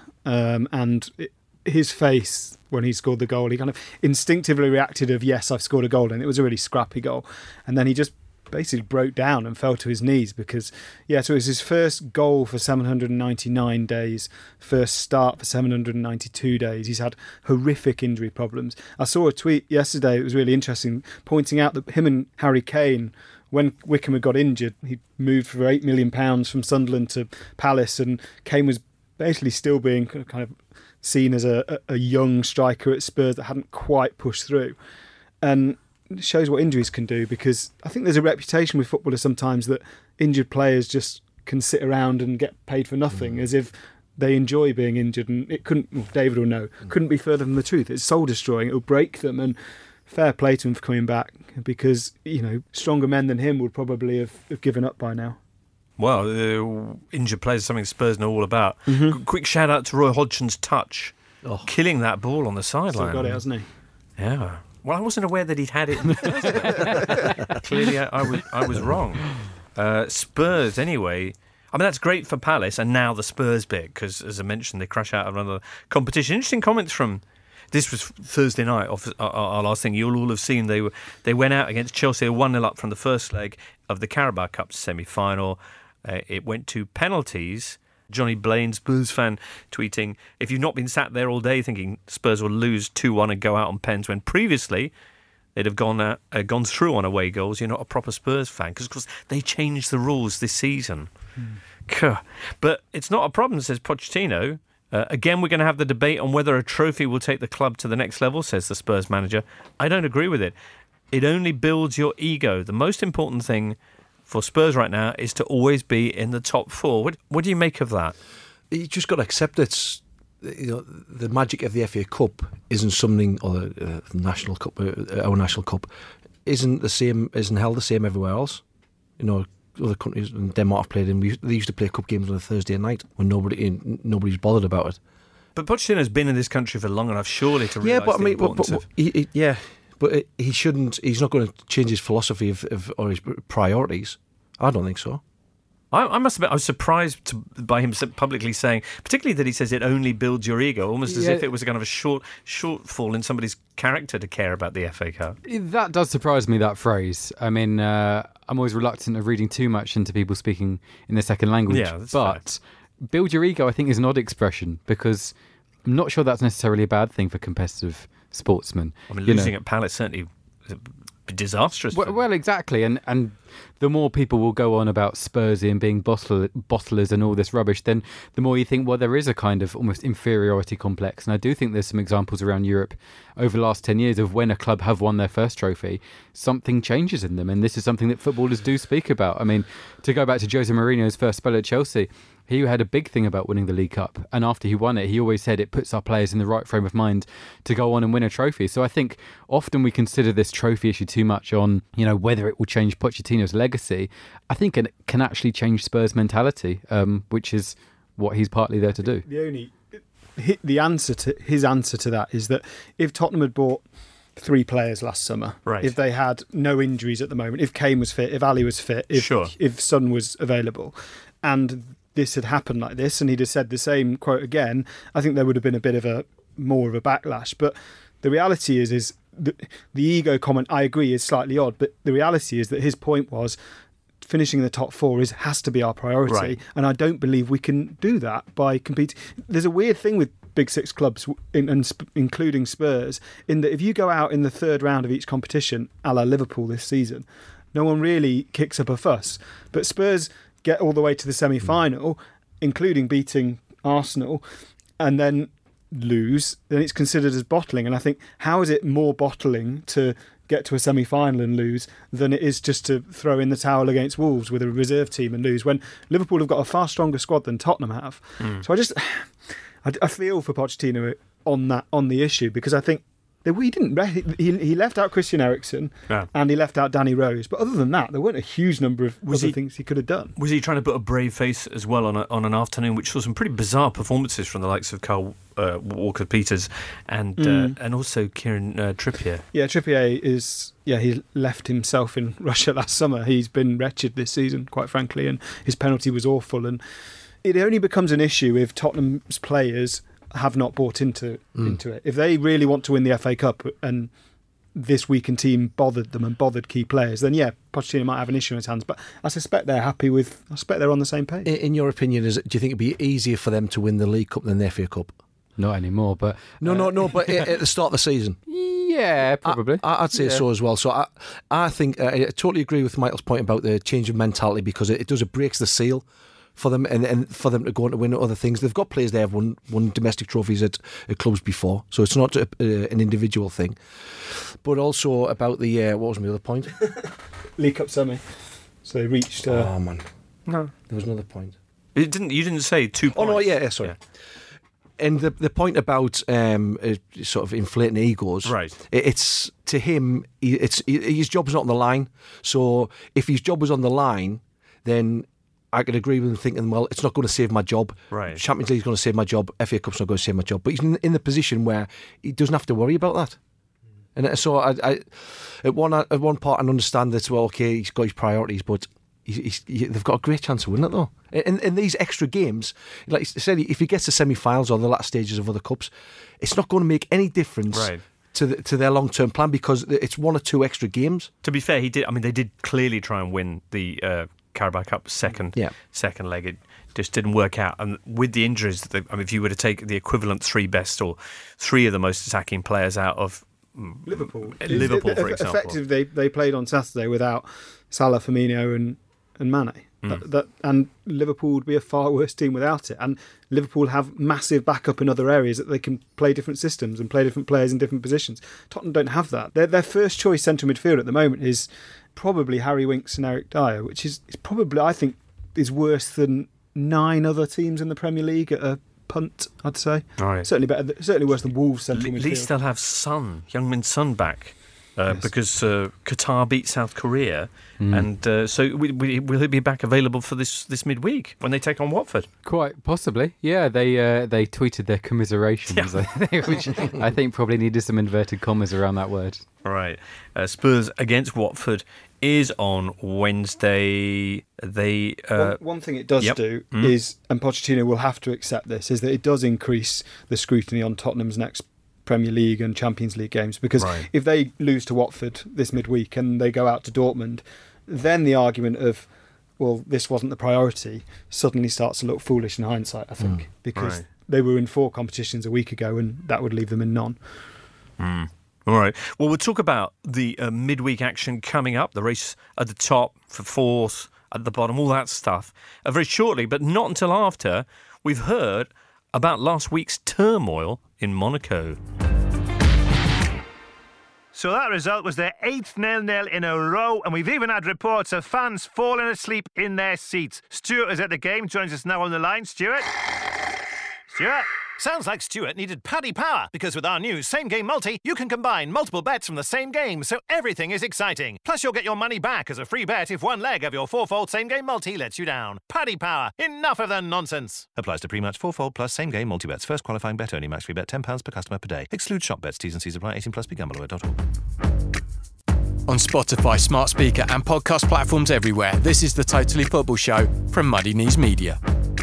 His face when he scored the goal, he kind of instinctively reacted of, yes, I've scored a goal, and it was a really scrappy goal. And then he just basically broke down and fell to his knees because, so it was his first goal for 799 days, first start for 792 days. He's had horrific injury problems. I saw a tweet yesterday, it was really interesting, pointing out that him and Harry Kane, when Wickham had got injured, he moved for £8 million from Sunderland to Palace, and Kane was basically still being kind of seen as a young striker at Spurs that hadn't quite pushed through. And it shows what injuries can do, because I think there's a reputation with footballers sometimes that injured players just can sit around and get paid for nothing, as if they enjoy being injured, and it David will know, couldn't be further from the truth. It's soul destroying, it'll break them, and fair play to him for coming back, because stronger men than him would probably have given up by now. Well, injured players are something Spurs know all about. Quick shout out to Roy Hodgson's touch, killing that ball on the sideline. Still got it, hasn't he? Yeah. Well, I wasn't aware that he'd had it in the first place. Clearly, I was wrong. Spurs, anyway. I mean, that's great for Palace, and now the Spurs bit, because, as I mentioned, they crash out of another competition. Interesting comments from... This was Thursday night, our last thing. You'll all have seen they went out against Chelsea 1-0 up from the first leg of the Carabao Cup semi-final. It went to penalties. Johnny Blaine, Spurs fan, tweeting, if you've not been sat there all day thinking Spurs will lose 2-1 and go out on pens, when previously they'd have gone through on away goals, you're not a proper Spurs fan, because of course they changed the rules this season. But it's not a problem, says Pochettino. Again, we're going to have the debate on whether a trophy will take the club to the next level, says the Spurs manager. I don't agree with it. It only builds your ego. The most important thing for Spurs right now is to always be in the top four. What do you make of that? You just got to accept it. The magic of the FA Cup isn't something, or the National Cup, our National Cup, isn't held the same everywhere else. Other countries, in Denmark have played in. They used to play cup games on a Thursday night when nobody's bothered about it. But Pochettino's been in this country for long enough, surely, to realise the importance of... But he shouldn't. He's not going to change his philosophy or his priorities. I don't think so. I must admit, I was surprised by him publicly saying, particularly that he says it only builds your ego, almost as if it was a kind of a shortfall in somebody's character to care about the FA Cup. That does surprise me, that phrase. I mean, I'm always reluctant of reading too much into people speaking in their second language. Yeah, that's but build your ego, I think, is an odd expression, because I'm not sure that's necessarily a bad thing for competitive sportsmen. I mean, losing at Palace certainly disastrous. Well, exactly, and the more people will go on about Spursy and being bottlers and all this rubbish, then the more you think, well, there is a kind of almost inferiority complex. And I do think there's some examples around Europe over the last 10 years of when a club have won their first trophy, something changes in them, and this is something that footballers do speak about. I mean, to go back to Jose Mourinho's first spell at Chelsea, he had a big thing about winning the League Cup, and after he won it, he always said it puts our players in the right frame of mind to go on and win a trophy. So I think often we consider this trophy issue too much on, whether it will change Pochettino's legacy. I think it can actually change Spurs' mentality, which is what he's partly there to do. His answer to that is that if Tottenham had bought 3 players last summer, right, if they had no injuries at the moment, if Kane was fit, if Ali was fit, if Son was available, and this had happened like this, and he'd have said the same quote again, I think there would have been a bit of more of a backlash. But the reality is the ego comment, I agree, is slightly odd, but the reality is that his point was finishing in the top 4 has to be our priority, right, and I don't believe we can do that by competing. There's a weird thing with Big Six clubs, including Spurs, in that if you go out in the third round of each competition, a la Liverpool this season, no one really kicks up a fuss. But Spurs get all the way to the semi-final, including beating Arsenal, and then lose, then it's considered as bottling. And I think, how is it more bottling to get to a semi-final and lose than it is just to throw in the towel against Wolves with a reserve team and lose, when Liverpool have got a far stronger squad than Tottenham have? So I feel for Pochettino on the issue, because I think that he left out Christian Eriksen, and he left out Danny Rose, but other than that, there weren't a huge number of other things he could have done. Was he trying to put a brave face as well on an afternoon which saw some pretty bizarre performances from the likes of Kyle Walker-Peters and also Kieran Trippier? Yeah, Trippier he left himself in Russia last summer. He's been wretched this season, quite frankly, and his penalty was awful. And it only becomes an issue if Tottenham's players have not bought into it. If they really want to win the FA Cup, and this weakened team bothered them and bothered key players, then Pochettino might have an issue in his hands. But I suspect they're on the same page. In your opinion, do you think it'd be easier for them to win the League Cup than the FA Cup? Not anymore, but no. But at the start of the season, yeah, probably. I'd say so as well. So I think I totally agree with Michael's point about the change of mentality, because it breaks the seal for them, and for them to go on to win other things. They've got players there have won domestic trophies at clubs before, so it's not an individual thing. But also about the what was my other point? League Cup semi. So they reached. Oh man, no, there was another point. You didn't say 2 points. Oh no, yeah, sorry. Yeah. And the point about sort of inflating egos, right? It's to him. His job's not on the line. So if his job was on the line, then I could agree with him thinking, well, it's not going to save my job. Right. Champions League's going to save my job. FA Cup's not going to save my job. But he's in the position where he doesn't have to worry about that. And so I at one part I understand that, well, okay, he's got his priorities, but they've got a great chance of winning it though. In these extra games, like I said, if he gets to semi-finals or the last stages of other cups, it's not going to make any difference. Right. To their long-term plan, because it's 1 or 2 extra games. To be fair, they did clearly try and win the Carabao Cup second leg. It just didn't work out. And with the injuries, if you were to take the equivalent 3 best or 3 of the most attacking players out of Liverpool, for example. Effectively, they played on Saturday without Salah, Firmino, and Mane. And Liverpool would be a far worse team without it. And Liverpool have massive backup in other areas that they can play different systems and play different players in different positions. Tottenham don't have that. Their first choice centre midfield at the moment is probably Harry Winks and Eric Dyer, which is probably, I think, is worse than 9 other teams in the Premier League at a punt, I'd say. Right. Certainly worse than Wolves central midfield. At least they'll have Heung-min Son back. Because Qatar beat South Korea, and so will it be back available for this midweek when they take on Watford? Quite possibly, yeah. They tweeted their commiserations, which I think probably needed some inverted commas around that word. Right. Spurs against Watford is on Wednesday. One thing it does do is, and Pochettino will have to accept this, is that it does increase the scrutiny on Tottenham's next Premier League and Champions League games, because if they lose to Watford this midweek and they go out to Dortmund, then the argument of, well, this wasn't the priority, suddenly starts to look foolish in hindsight, I think, because they were in 4 competitions a week ago and that would leave them in none. All right. Well, we'll talk about the midweek action coming up, the race at the top for 4th, at the bottom, all that stuff, very shortly, but not until after we've heard about last week's turmoil in Monaco. So that result was their 8th 0-0 in a row, and we've even had reports of fans falling asleep in their seats. Stuart is at the game, joins us now on the line. Stuart? Sounds like Stuart needed Paddy Power, because with our new Same Game Multi, you can combine multiple bets from the same game, so everything is exciting. Plus, you'll get your money back as a free bet if one leg of your 4-fold Same Game Multi lets you down. Paddy Power. Enough of the nonsense. Applies to pre-match 4-fold plus Same Game Multi-bets. First qualifying bet only. Max free bet £10 per customer per day. Excludes shop bets. T's and C's apply. 18 plus. BeGambleAware.org. On Spotify, smart speaker and podcast platforms everywhere, this is the Totally Football Show from Muddy Knees Media.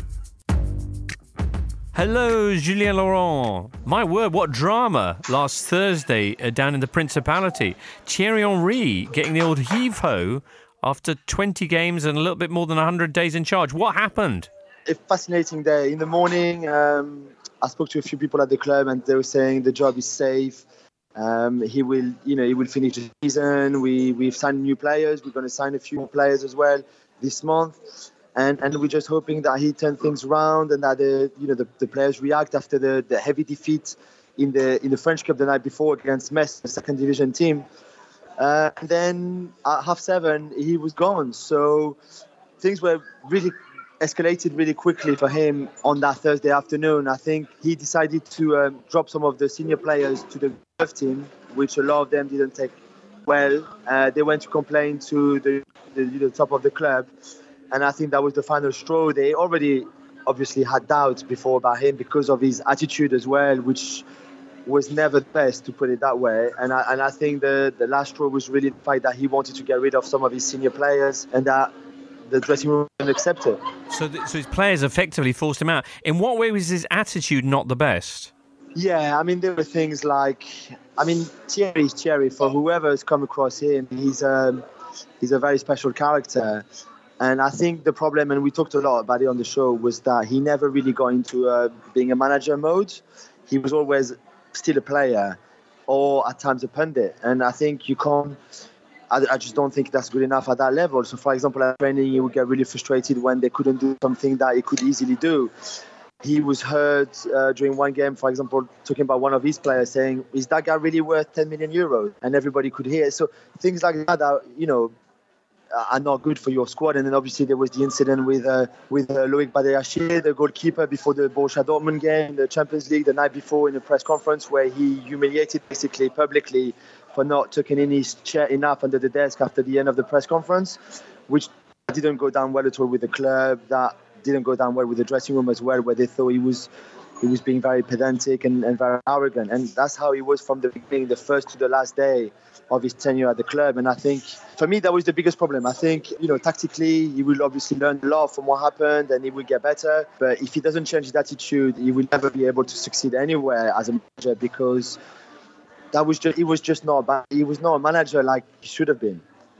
Hello, Julien Laurent. My word, what drama last Thursday down in the Principality. Thierry Henry getting the old heave-ho after 20 games and a little bit more than 100 days in charge. What happened? A fascinating day. In the morning, I spoke to a few people at the club and they were saying the job is safe. He will finish the season. We've signed new players. We're going to sign a few more players as well this month. And we're just hoping that he turns things around and that the players react after the heavy defeat in the French Cup the night before against Metz, the second division team. And then at 7:30 he was gone. So things were really escalated really quickly for him on that Thursday afternoon. I think he decided to drop some of the senior players to the reserve team, which a lot of them didn't take well. They went to complain to the top of the club. And I think that was the final straw. They already obviously had doubts before about him because of his attitude as well, which was never the best, to put it that way. And I think the last straw was really the fact that he wanted to get rid of some of his senior players and that the dressing room didn't accept it. So his players effectively forced him out. In what way was his attitude not the best? Yeah, I mean, there were things like, Thierry's Thierry. For whoever has come across him, he's a very special character. And I think the problem, and we talked a lot about it on the show, was that he never really got into being a manager mode. He was always still a player or at times a pundit. And I think you can't, I just don't think that's good enough at that level. So, for example, at training, he would get really frustrated when they couldn't do something that he could easily do. He was heard during one game, for example, talking about one of his players saying, is that guy really worth 10 million euros? And everybody could hear. So things like that are, are not good for your squad. And then obviously there was the incident with Loic Badiashile, the goalkeeper, before the Borussia Dortmund game, the Champions League the night before in a press conference where he humiliated basically publicly for not tucking in his chair enough under the desk after the end of the press conference, which didn't go down well at all with the club. That didn't go down well with the dressing room as well, where they thought he was being very pedantic and very arrogant. And that's how he was from the beginning, the first to the last day of his tenure at the club. And I think, for me, that was the biggest problem. I think, tactically, he will obviously learn a lot from what happened and he will get better. But if he doesn't change his attitude, he will never be able to succeed anywhere as a manager, because he was not a manager like he should have been.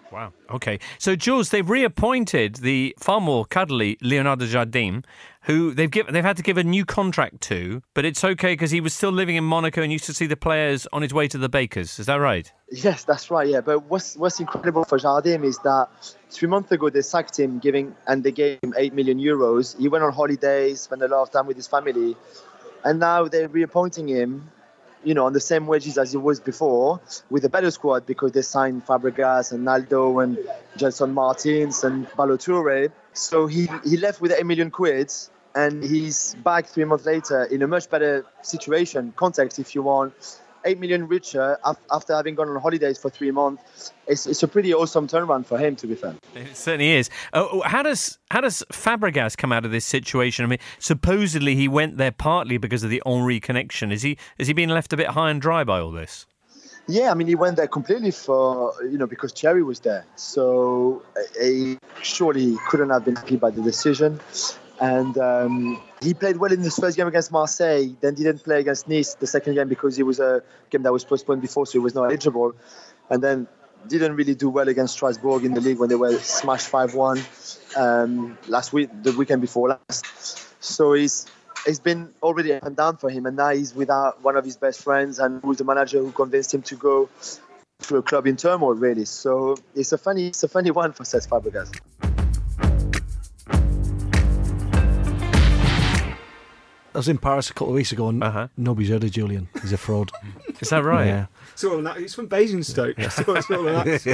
Wow. Okay. So, Jules, they've reappointed the far more cuddly Leonardo Jardim, who they've had to give a new contract to, but it's okay because he was still living in Monaco and used to see the players on his way to the Bakers. Is that right? Yes, that's right. Yeah, but what's incredible for Jardim is that 3 months ago they sacked him, and they gave him €8 million. He went on holidays, spent a lot of time with his family, and now they're reappointing him, on the same wages as he was before, with a better squad because they signed Fabregas and Naldo and Gelson Martins and Ballo-Touré. So he left with £8 million, and he's back 3 months later in a much better context, if you want. 8 million richer after having gone on holidays for 3 months. It's a pretty awesome turnaround for him, to be fair. It certainly is. How does Fabregas come out of this situation? I mean, supposedly he went there partly because of the Henry connection. Has he been left a bit high and dry by all this? Yeah, I mean, he went there completely because Thierry was there. So he surely couldn't have been happy by the decision. And he played well in his first game against Marseille, then didn't play against Nice the second game because it was a game that was postponed before, so he was not eligible. And then didn't really do well against Strasbourg in the league when they were smashed 5-1 last week, the weekend before last. So it's been already up and down for him, and now he's without one of his best friends and who's the manager who convinced him to go to a club in turmoil, really. So it's a funny one for Cesc Fabregas. I was in Paris a couple of weeks ago and nobody's heard of Julian. He's a fraud. Is that right? Yeah. He's from Basingstoke. So it's all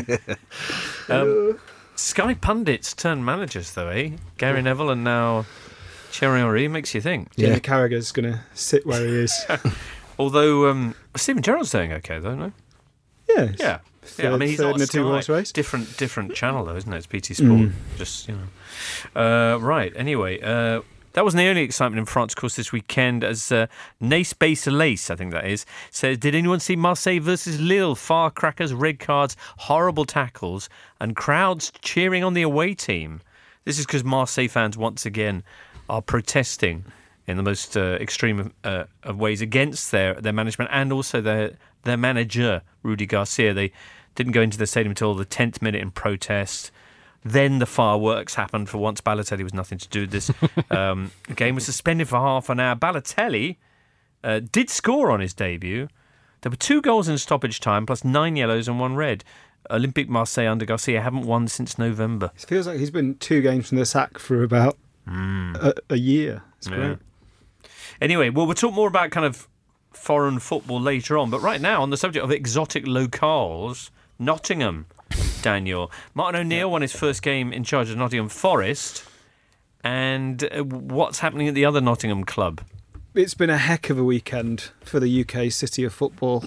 that. Sky pundits turned managers, though, eh? Gary Neville and now Thierry Henry makes you think. Jamie Carragher's going to sit where he is. Although Stephen Gerrard's doing okay, though, no? Yeah. I mean, he's not in a 2-horse race. Different channel, though, isn't it? It's BT Sport. Just, right, anyway... that wasn't the only excitement in France, of course, this weekend, as Nace Base Lace, I think that is, says, did anyone see Marseille versus Lille? Firecrackers, red cards, horrible tackles, and crowds cheering on the away team. This is because Marseille fans, once again, are protesting in the most extreme of ways against their management and also their manager, Rudy Garcia. They didn't go into the stadium until the 10th minute in protest. Then the fireworks happened. For once, Balotelli was nothing to do with this. The game was suspended for half an hour. Balotelli did score on his debut. There were 2 goals in stoppage time, plus 9 yellows and 1 red. Olympique Marseille under Garcia haven't won since November. It feels like he's been 2 games from the sack for about a year. It's great. Anyway, we'll talk more about kind of foreign football later on. But right now, on the subject of exotic locales, Nottingham... Daniel. Martin O'Neill won his first game in charge of Nottingham Forest. And what's happening at the other Nottingham club? It's been a heck of a weekend for the UK city of football.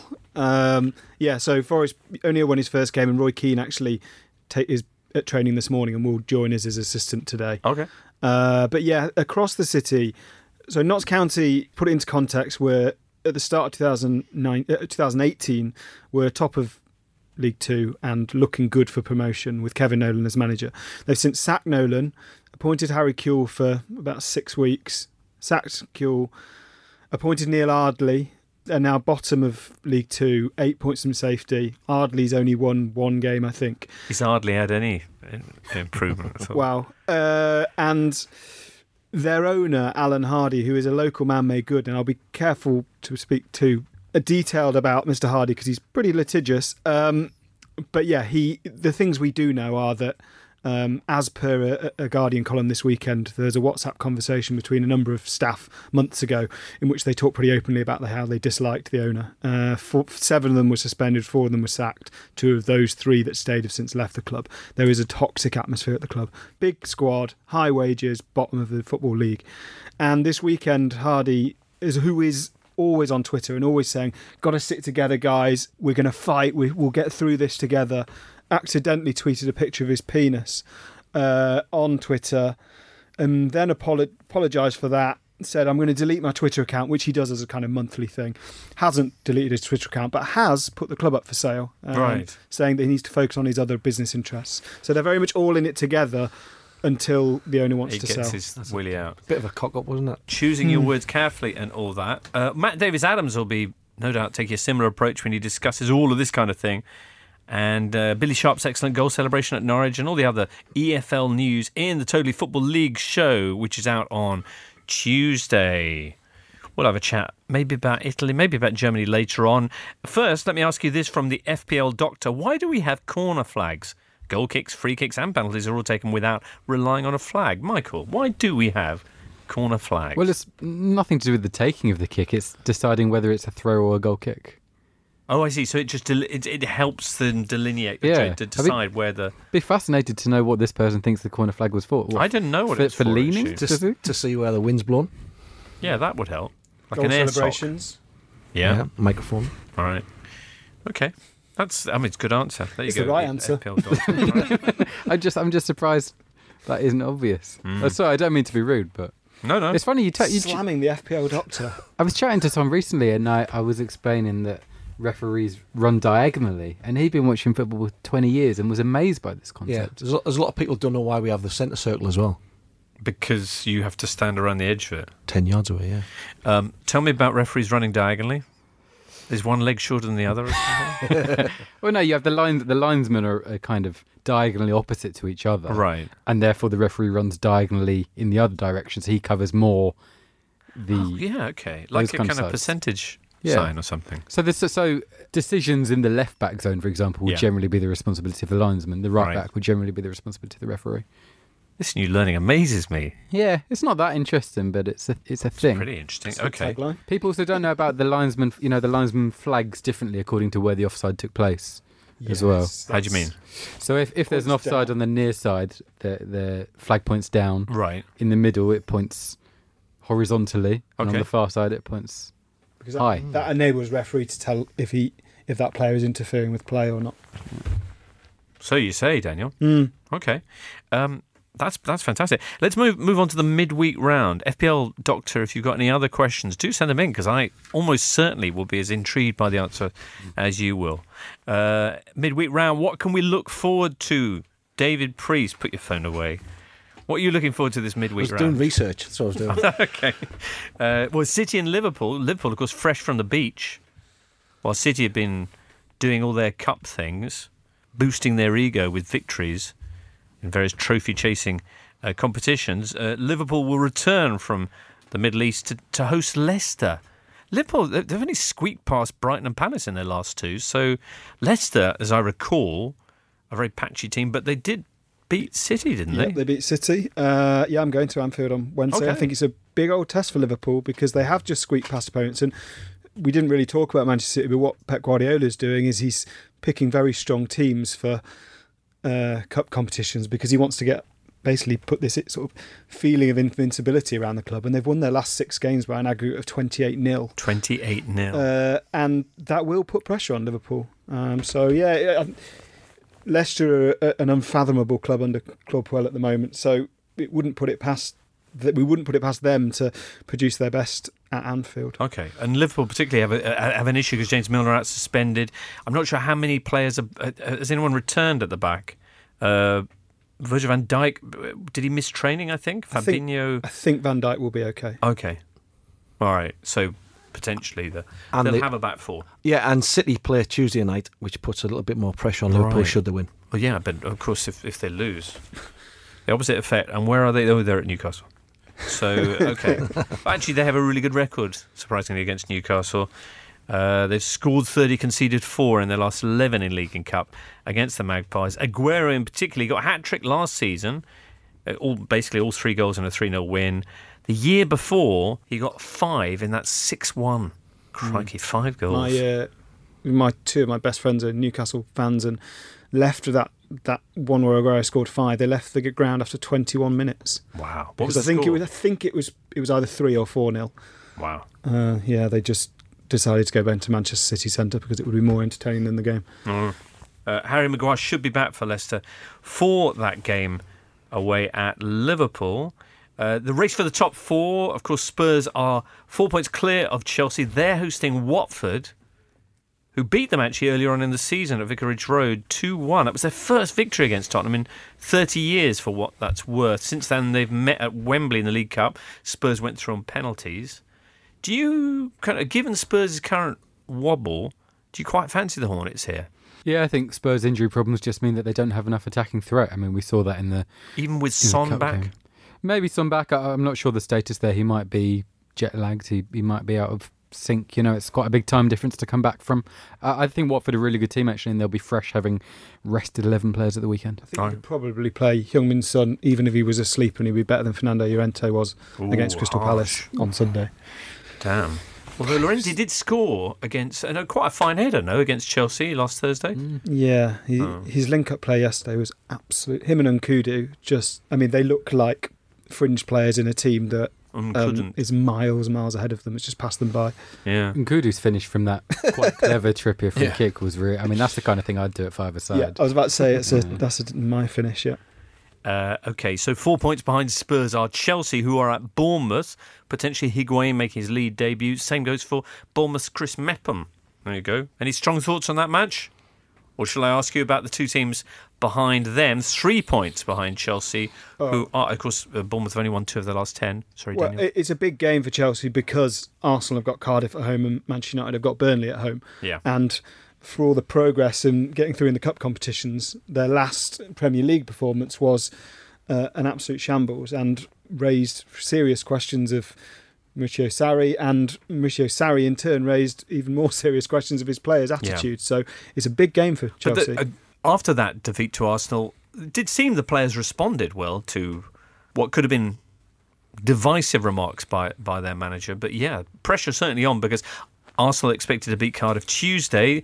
So Forest, O'Neill won his first game, and Roy Keane actually is at training this morning and will join as his assistant today. Okay. But yeah, across the city. So Notts County, put it into context, were at the start of 2018, were top of League Two and looking good for promotion with Kevin Nolan as manager. They've since sacked Nolan, appointed Harry Kewell for about 6 weeks, sacked Kewell, appointed Neil Ardley, and now bottom of League Two, 8 points from safety. Ardley's only won 1 game, I think. He's hardly had any improvement at all. Wow. And their owner, Alan Hardy, who is a local man made good, and I'll be careful to speak too detailed about Mr. Hardy because he's pretty litigious. But yeah, the things we do know are that as per a Guardian column this weekend, there's a WhatsApp conversation between a number of staff months ago in which they talked pretty openly about how they disliked the owner. 7 of them were suspended, 4 of them were sacked. 2 of those 3 that stayed have since left the club. There is a toxic atmosphere at the club. Big squad, high wages, bottom of the Football League. And this weekend, Hardy, who is always on Twitter and always saying, got to sit together, guys, we're going to fight, we'll get through this together, accidentally tweeted a picture of his penis on Twitter and then apologised for that, said, I'm going to delete my Twitter account, which he does as a kind of monthly thing. Hasn't deleted his Twitter account, but has put the club up for sale, saying that he needs to focus on his other business interests. So they're very much all in it together until the owner wants to sell. He gets his willy out. Bit of a cock-up, wasn't it? Choosing your words carefully and all that. Matt Davis-Adams will be, no doubt, taking a similar approach when he discusses all of this kind of thing. and Billy Sharp's excellent goal celebration at Norwich, and all the other EFL news in the Totally Football League show, which is out on Tuesday. We'll have a chat maybe about Italy, maybe about Germany later on. First, let me ask you this from the FPL doctor. Why do we have corner flags? Goal kicks, free kicks and penalties are all taken without relying on a flag. Michael, why do we have corner flags? Well, it's nothing to do with the taking of the kick. It's deciding whether it's a throw or a goal kick. Oh, I see. So it just it helps them delineate, to decide where the... Be fascinated to know what this person thinks the corner flag was for. What, I didn't know what it was for. For leaning? Actually. To see where the wind's blown. Yeah, that would help. Like Goal an air celebrations. Yeah. Microphone. All right. Okay. It's a good answer. There It's you the go. right answer. Right. I'm just surprised that isn't obvious. Sorry, I don't mean to be rude, but No. it's funny you Slamming the FPL doctor. I was chatting to Tom recently, and I was explaining that referees run diagonally, and he'd been watching football for 20 years and was amazed by this Yeah, concept. there's a lot of people who don't know why we have the centre circle as well. Because you have to stand around the edge of it. 10 yards away, yeah. Tell me about referees running diagonally. Is one leg shorter than the other or something? Well, no, you have the linesmen are kind of diagonally opposite to each other. Right. And therefore the referee runs diagonally in the other direction, so he covers more the... Oh, yeah, okay. Like a kind of sides. percentage Yeah. sign or something. So decisions in the left back zone, for example, would Yeah. generally be the responsibility of the linesman. The right Right. back would generally be the responsibility of the referee. This new learning amazes me. Yeah, it's not that interesting, but it's a thing. Pretty interesting. That's the Okay. tagline. People also don't know about the linesman. You know, the linesman flags differently according to where the offside took place as well. How do you mean? So if there's an Points offside down. on the near side, the flag points down. Right. In the middle, it points horizontally, and on Okay. the far side, it points Because high. that enables referee to tell if that player is interfering with play or not. So you say, Daniel. Mm. Okay. That's fantastic. Let's move on to the midweek round. FPL Doctor, if you've got any other questions, do send them in, because I almost certainly will be as intrigued by the answer as you will. Midweek round, what can we look forward to? David Priest, put your phone away. What are you looking forward to this I midweek was doing round? research, that's what I was doing. Okay. Well, City and Liverpool. Liverpool, of course, fresh from the beach. While City have been doing all their cup things, boosting their ego with victories in various trophy-chasing competitions, Liverpool will return from the Middle East to host Leicester. Liverpool, they've only squeaked past Brighton and Palace in their last two, so Leicester, as I recall, a very patchy team, but they did beat City, didn't they? Yeah, they beat City. I'm going to Anfield on Wednesday. Okay. I think it's a big old test for Liverpool because they have just squeaked past opponents. And we didn't really talk about Manchester City, but what Pep Guardiola is doing is he's picking very strong teams for cup competitions because he wants to basically put this sort of feeling of invincibility around the club. And they've won their last 6 games by an aggregate of 28-0. 28-0. And that will put pressure on Liverpool. Leicester are an unfathomable club under Claude Puel at the moment, so we wouldn't put it past them to produce their best at Anfield. Okay, and Liverpool particularly have an issue because James Milner out suspended. I'm not sure how many players has anyone returned at the back. Virgil van Dijk, did he miss training? I think Fabinho. I think Van Dijk will be okay. Okay, all right. So potentially they'll have a back four. Yeah, and City play Tuesday night, which puts a little bit more pressure on Liverpool Right. should they win. Well, yeah, but of course if they lose, the opposite effect. And where are they? Oh, they're at Newcastle. So okay, but actually they have a really good record, surprisingly, against Newcastle. They've scored 30, conceded 4 in their last 11 in League and Cup against the Magpies. Aguero in particular got a hat-trick last season, basically all 3 goals in a 3-0 win. The year before, he got 5 in that 6-1. Crikey, 5 goals. My 2 of my best friends are Newcastle fans, and left with that one where Aguero scored 5. They left the ground after 21 minutes. Wow. What Because was I the think score? it was either 3 or 4-0. Wow. They just decided to go back to Manchester City Centre because it would be more entertaining than the game. Harry Maguire should be back for Leicester for that game away at Liverpool. The race for the top 4, of course, Spurs are 4 points clear of Chelsea. They're hosting Watford, who beat them actually earlier on in the season at Vicarage Road 2-1. It was their first victory against Tottenham in 30 years, for what that's worth. Since then, they've met at Wembley in the League Cup. Spurs went through on penalties. Do you, given Spurs' current wobble, Do you quite fancy the Hornets here? Yeah, I think Spurs' injury problems just mean that they don't have enough attacking threat. I mean, we saw that in the... Even with in the Son cup back? game. Maybe Son back. I'm not sure the status there. He might be jet-lagged. He might be out of sync. It's quite a big time difference to come back from. I think Watford are a really good team, actually, and they'll be fresh having rested 11 players at the weekend. I think he'd probably play Heung-min Son, even if he was asleep, and he'd be better than Fernando Llorente was against Crystal Palace on Sunday. Damn. Although Llorente did score against, quite a fine header, against Chelsea last Thursday. Yeah, his link-up play yesterday was absolute. Him and Nkudu they look like fringe players in a team that is miles ahead of them. It's just passed them by. Yeah. Nkudu's finish from that quite clever Trippier free kick was really... I mean, that's the kind of thing I'd do at five-a-side. Yeah, I was about to say that's my finish, yeah. Okay, so 4 points behind Spurs are Chelsea, who are at Bournemouth. Potentially Higuain making his lead debut. Same goes for Bournemouth's Chris Mepham. There you go. Any strong thoughts on that match? Or shall I ask you about the two teams behind them? 3 points behind Chelsea, who are, of course, Bournemouth have only won 2 of their last 10. Sorry, Daniel. It's a big game for Chelsea because Arsenal have got Cardiff at home and Manchester United have got Burnley at home. Yeah. And for all the progress in getting through in the cup competitions, their last Premier League performance was an absolute shambles and raised serious questions of Mauricio Sarri, and Mauricio Sarri in turn raised even more serious questions of his players' attitude. So it's a big game for Chelsea. After that defeat to Arsenal, it did seem the players responded well to what could have been divisive remarks by their manager. But yeah, pressure certainly on, because Arsenal expected to beat Cardiff Tuesday.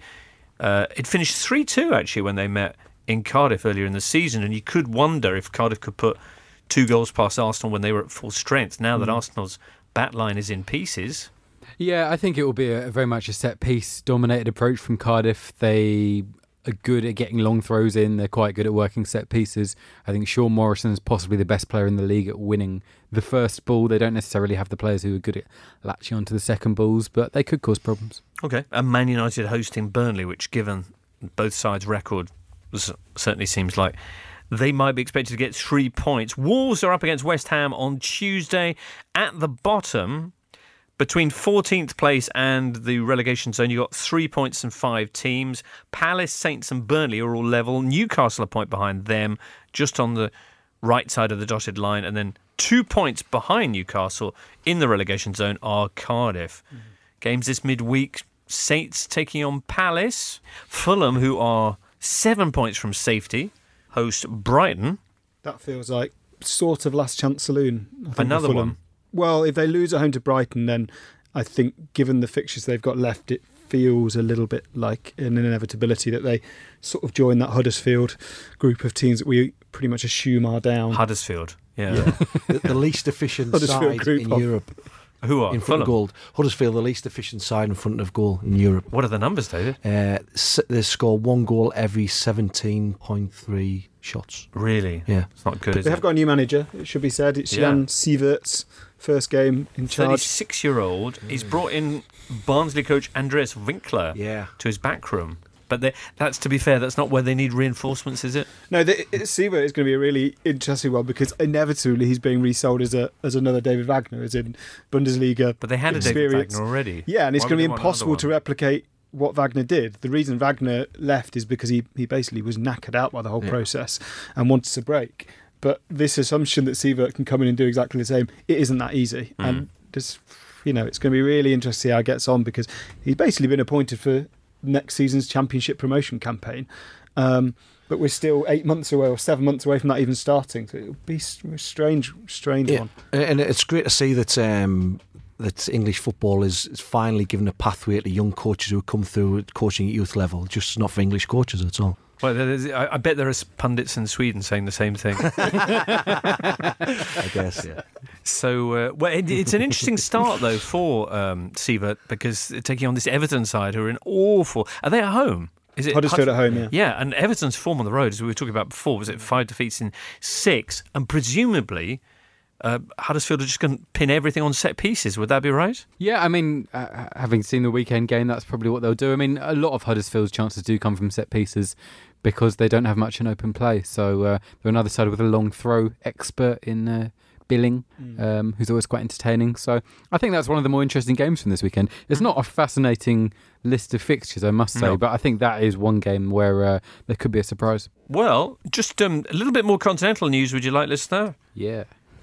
It finished 3-2 actually when they met in Cardiff earlier in the season, and you could wonder if Cardiff could put 2 goals past Arsenal when they were at full strength. Now that Arsenal's back line is in pieces. Yeah, I think it will be a very much a set-piece dominated approach from Cardiff. They are good at getting long throws in. They're quite good at working set pieces. I think Sean Morrison is possibly the best player in the league at winning the first ball. They don't necessarily have the players who are good at latching onto the second balls, but they could cause problems. Okay, and Man United hosting Burnley, which, given both sides' record, certainly seems like they might be expected to get 3 points. Wolves are up against West Ham on Tuesday. At the bottom, between 14th place and the relegation zone, you've got 3 points and 5 teams. Palace, Saints and Burnley are all level. Newcastle a point behind them, just on the right side of the dotted line. And then 2 points behind Newcastle in the relegation zone are Cardiff. Games this midweek, Saints taking on Palace. Fulham, who are 7 points from safety, host Brighton. That feels like sort of last chance saloon. Another one. Well, if they lose at home to Brighton, then I think, given the fixtures they've got left, it feels a little bit like an inevitability that they sort of join that Huddersfield group of teams that we pretty much assume are down. Huddersfield, yeah. The least efficient side in Europe. Who are? In front of goal. Huddersfield, the least efficient side in front of goal in Europe. What are the numbers, David? They score 1 goal every 17.3 shots. Really? Yeah. It's not good, is it? They have got a new manager, it should be said. It's Jan Sievert's first game in charge. 36-year-old. He's brought in Barnsley coach Andreas Winkler to his back room. But that's, to be fair, that's not where they need reinforcements, is it? No, Sievert is going to be a really interesting one, because inevitably he's being resold as another David Wagner, as in Bundesliga. But they had experience. A David Wagner already. Yeah, and it's going to be impossible to replicate what Wagner did. The reason Wagner left is because he basically was knackered out by the whole process and wanted to break. But this assumption that Sievert can come in and do exactly the same, it isn't that easy. And just, it's going to be really interesting to see how it gets on, because he's basically been appointed for next season's Championship promotion campaign, but we're still 8 months away or 7 months away from that even starting, so it'll be a strange one. And it's great to see that that English football is finally given a pathway to young coaches who come through coaching at youth level, just not for English coaches at all. Well, I bet there are pundits in Sweden saying the same thing. I guess, yeah. So, it's an interesting start, though, for Sievert, because they're taking on this Everton side, who are in awful... Are they at home? Is it Huddersfield at home, yeah. Yeah, and Everton's form on the road, as we were talking about before, was it 5 defeats in 6? And presumably, Huddersfield are just going to pin everything on set pieces. Would that be right? Yeah, I mean, having seen the weekend game, that's probably what they'll do. I mean, a lot of Huddersfield's chances do come from set pieces because they don't have much in open play. So they're another side with a long throw expert in Billing, who's always quite entertaining. So I think that's one of the more interesting games from this weekend. It's not a fascinating list of fixtures, I must say, but I think that is one game where there could be a surprise. Well, just a little bit more continental news, would you like, listener? Yeah.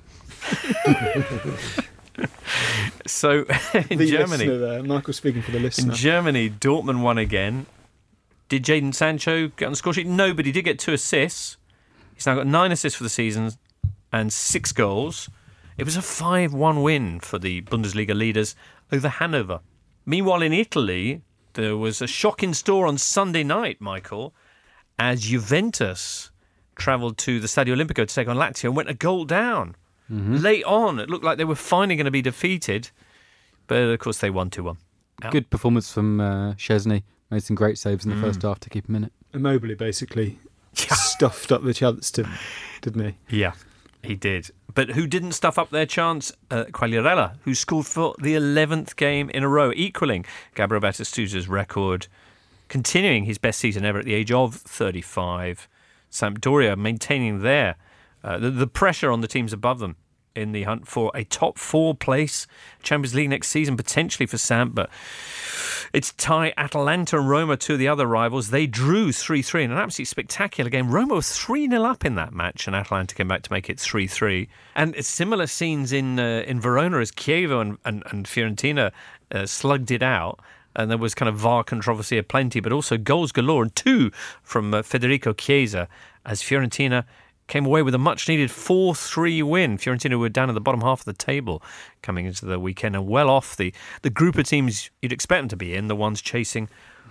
So, in The Germany... listener there. Michael speaking for the listener. In Germany, Dortmund won again. Did Jadon Sancho get on the score sheet? No, but he did get 2 assists. He's now got 9 assists for the season and 6 goals. It was a 5-1 win for the Bundesliga leaders over Hanover. Meanwhile, in Italy, there was a shock in store on Sunday night, Michael, as Juventus travelled to the Stadio Olimpico to take on Lazio and went a goal down. Late on, it looked like they were finally going to be defeated, but of course they won 2-1. Good performance from Szczesny. Made some great saves in the first half to keep him in it. And Mobley basically stuffed up the chance, didn't he? Yeah, he did. But who didn't stuff up their chance? Quagliarella, who scored for the 11th game in a row, equaling Gabriel Batistuta's record, continuing his best season ever at the age of 35. Sampdoria maintaining the pressure on the teams above them in the hunt for a top 4 place, Champions League next season, potentially for Samp, but it's tie Atalanta and Roma, 2 of the other rivals. They drew 3-3 in an absolutely spectacular game. Roma was 3-0 up in that match, and Atalanta came back to make it 3-3. And it's similar scenes in Verona as Chievo and Fiorentina slugged it out. And there was kind of VAR controversy aplenty, but also goals galore, and 2 from Federico Chiesa as Fiorentina came away with a much-needed 4-3 win. Fiorentina were down at the bottom half of the table coming into the weekend and well off the group of teams you'd expect them to be in, the ones chasing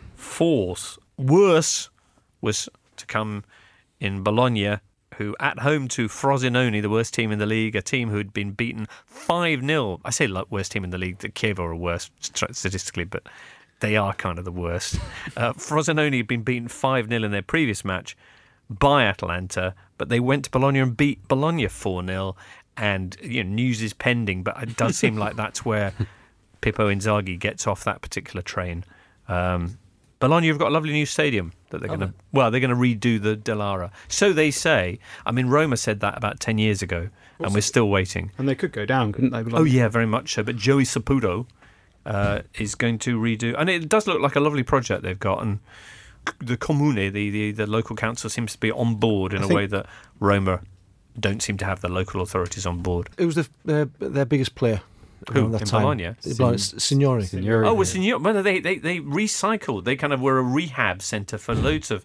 4th. Worse was to come in Bologna, who at home to Frosinone, the worst team in the league, a team who had been beaten 5-0. I say worst team in the league, the Chievo are worse statistically, but they are kind of the worst. Frosinone had been beaten 5-0 in their previous match by Atalanta, but they went to Bologna and beat Bologna 4-0, and news is pending, but it does seem like that's where Pippo Inzaghi gets off that particular train. Bologna have got a lovely new stadium that they're going to redo the Dallara. So they say. I mean, Roma said that about 10 years ago, and we're still waiting. And they could go down, couldn't they? Oh yeah, very much so. But Joey Saputo is going to redo, and it does look like a lovely project they've got, and the Comune, the local council, seems to be on board in a way that Roma don't seem to have the local authorities on board. It was their biggest player. Who, that in time. Bologna? Signori. Oh, well, Signori. Well, they recycled. They kind of were a rehab centre for loads of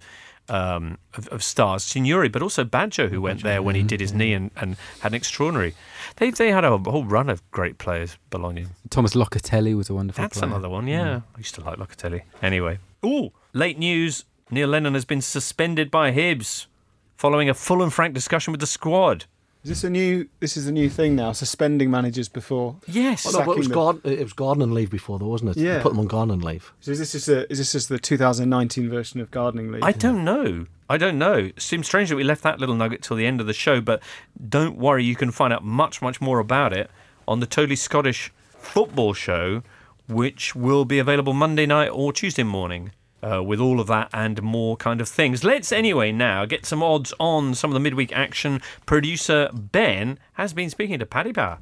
stars. Signori, but also Baggio, who went there when he did his knee and had an extraordinary. They had a whole run of great players, Bologna. Thomas Locatelli was a wonderful player. That's another one, yeah. I used to like Locatelli. Anyway. Ooh, late news. Neil Lennon has been suspended by Hibs following a full and frank discussion with the squad. This is a new thing now, suspending managers before. Yes. Oh, no, it was gardening leave before, though, wasn't it? Yeah. They put them on gardening leave. So is this just the 2019 version of gardening leave? I don't know. It seems strange that we left that little nugget till the end of the show, but don't worry, you can find out much, much more about it on the Totally Scottish Football Show, which will be available Monday night or Tuesday morning. With all of that and more kind of things. Let's anyway now get some odds on some of the midweek action. Producer Ben has been speaking to Paddy Power.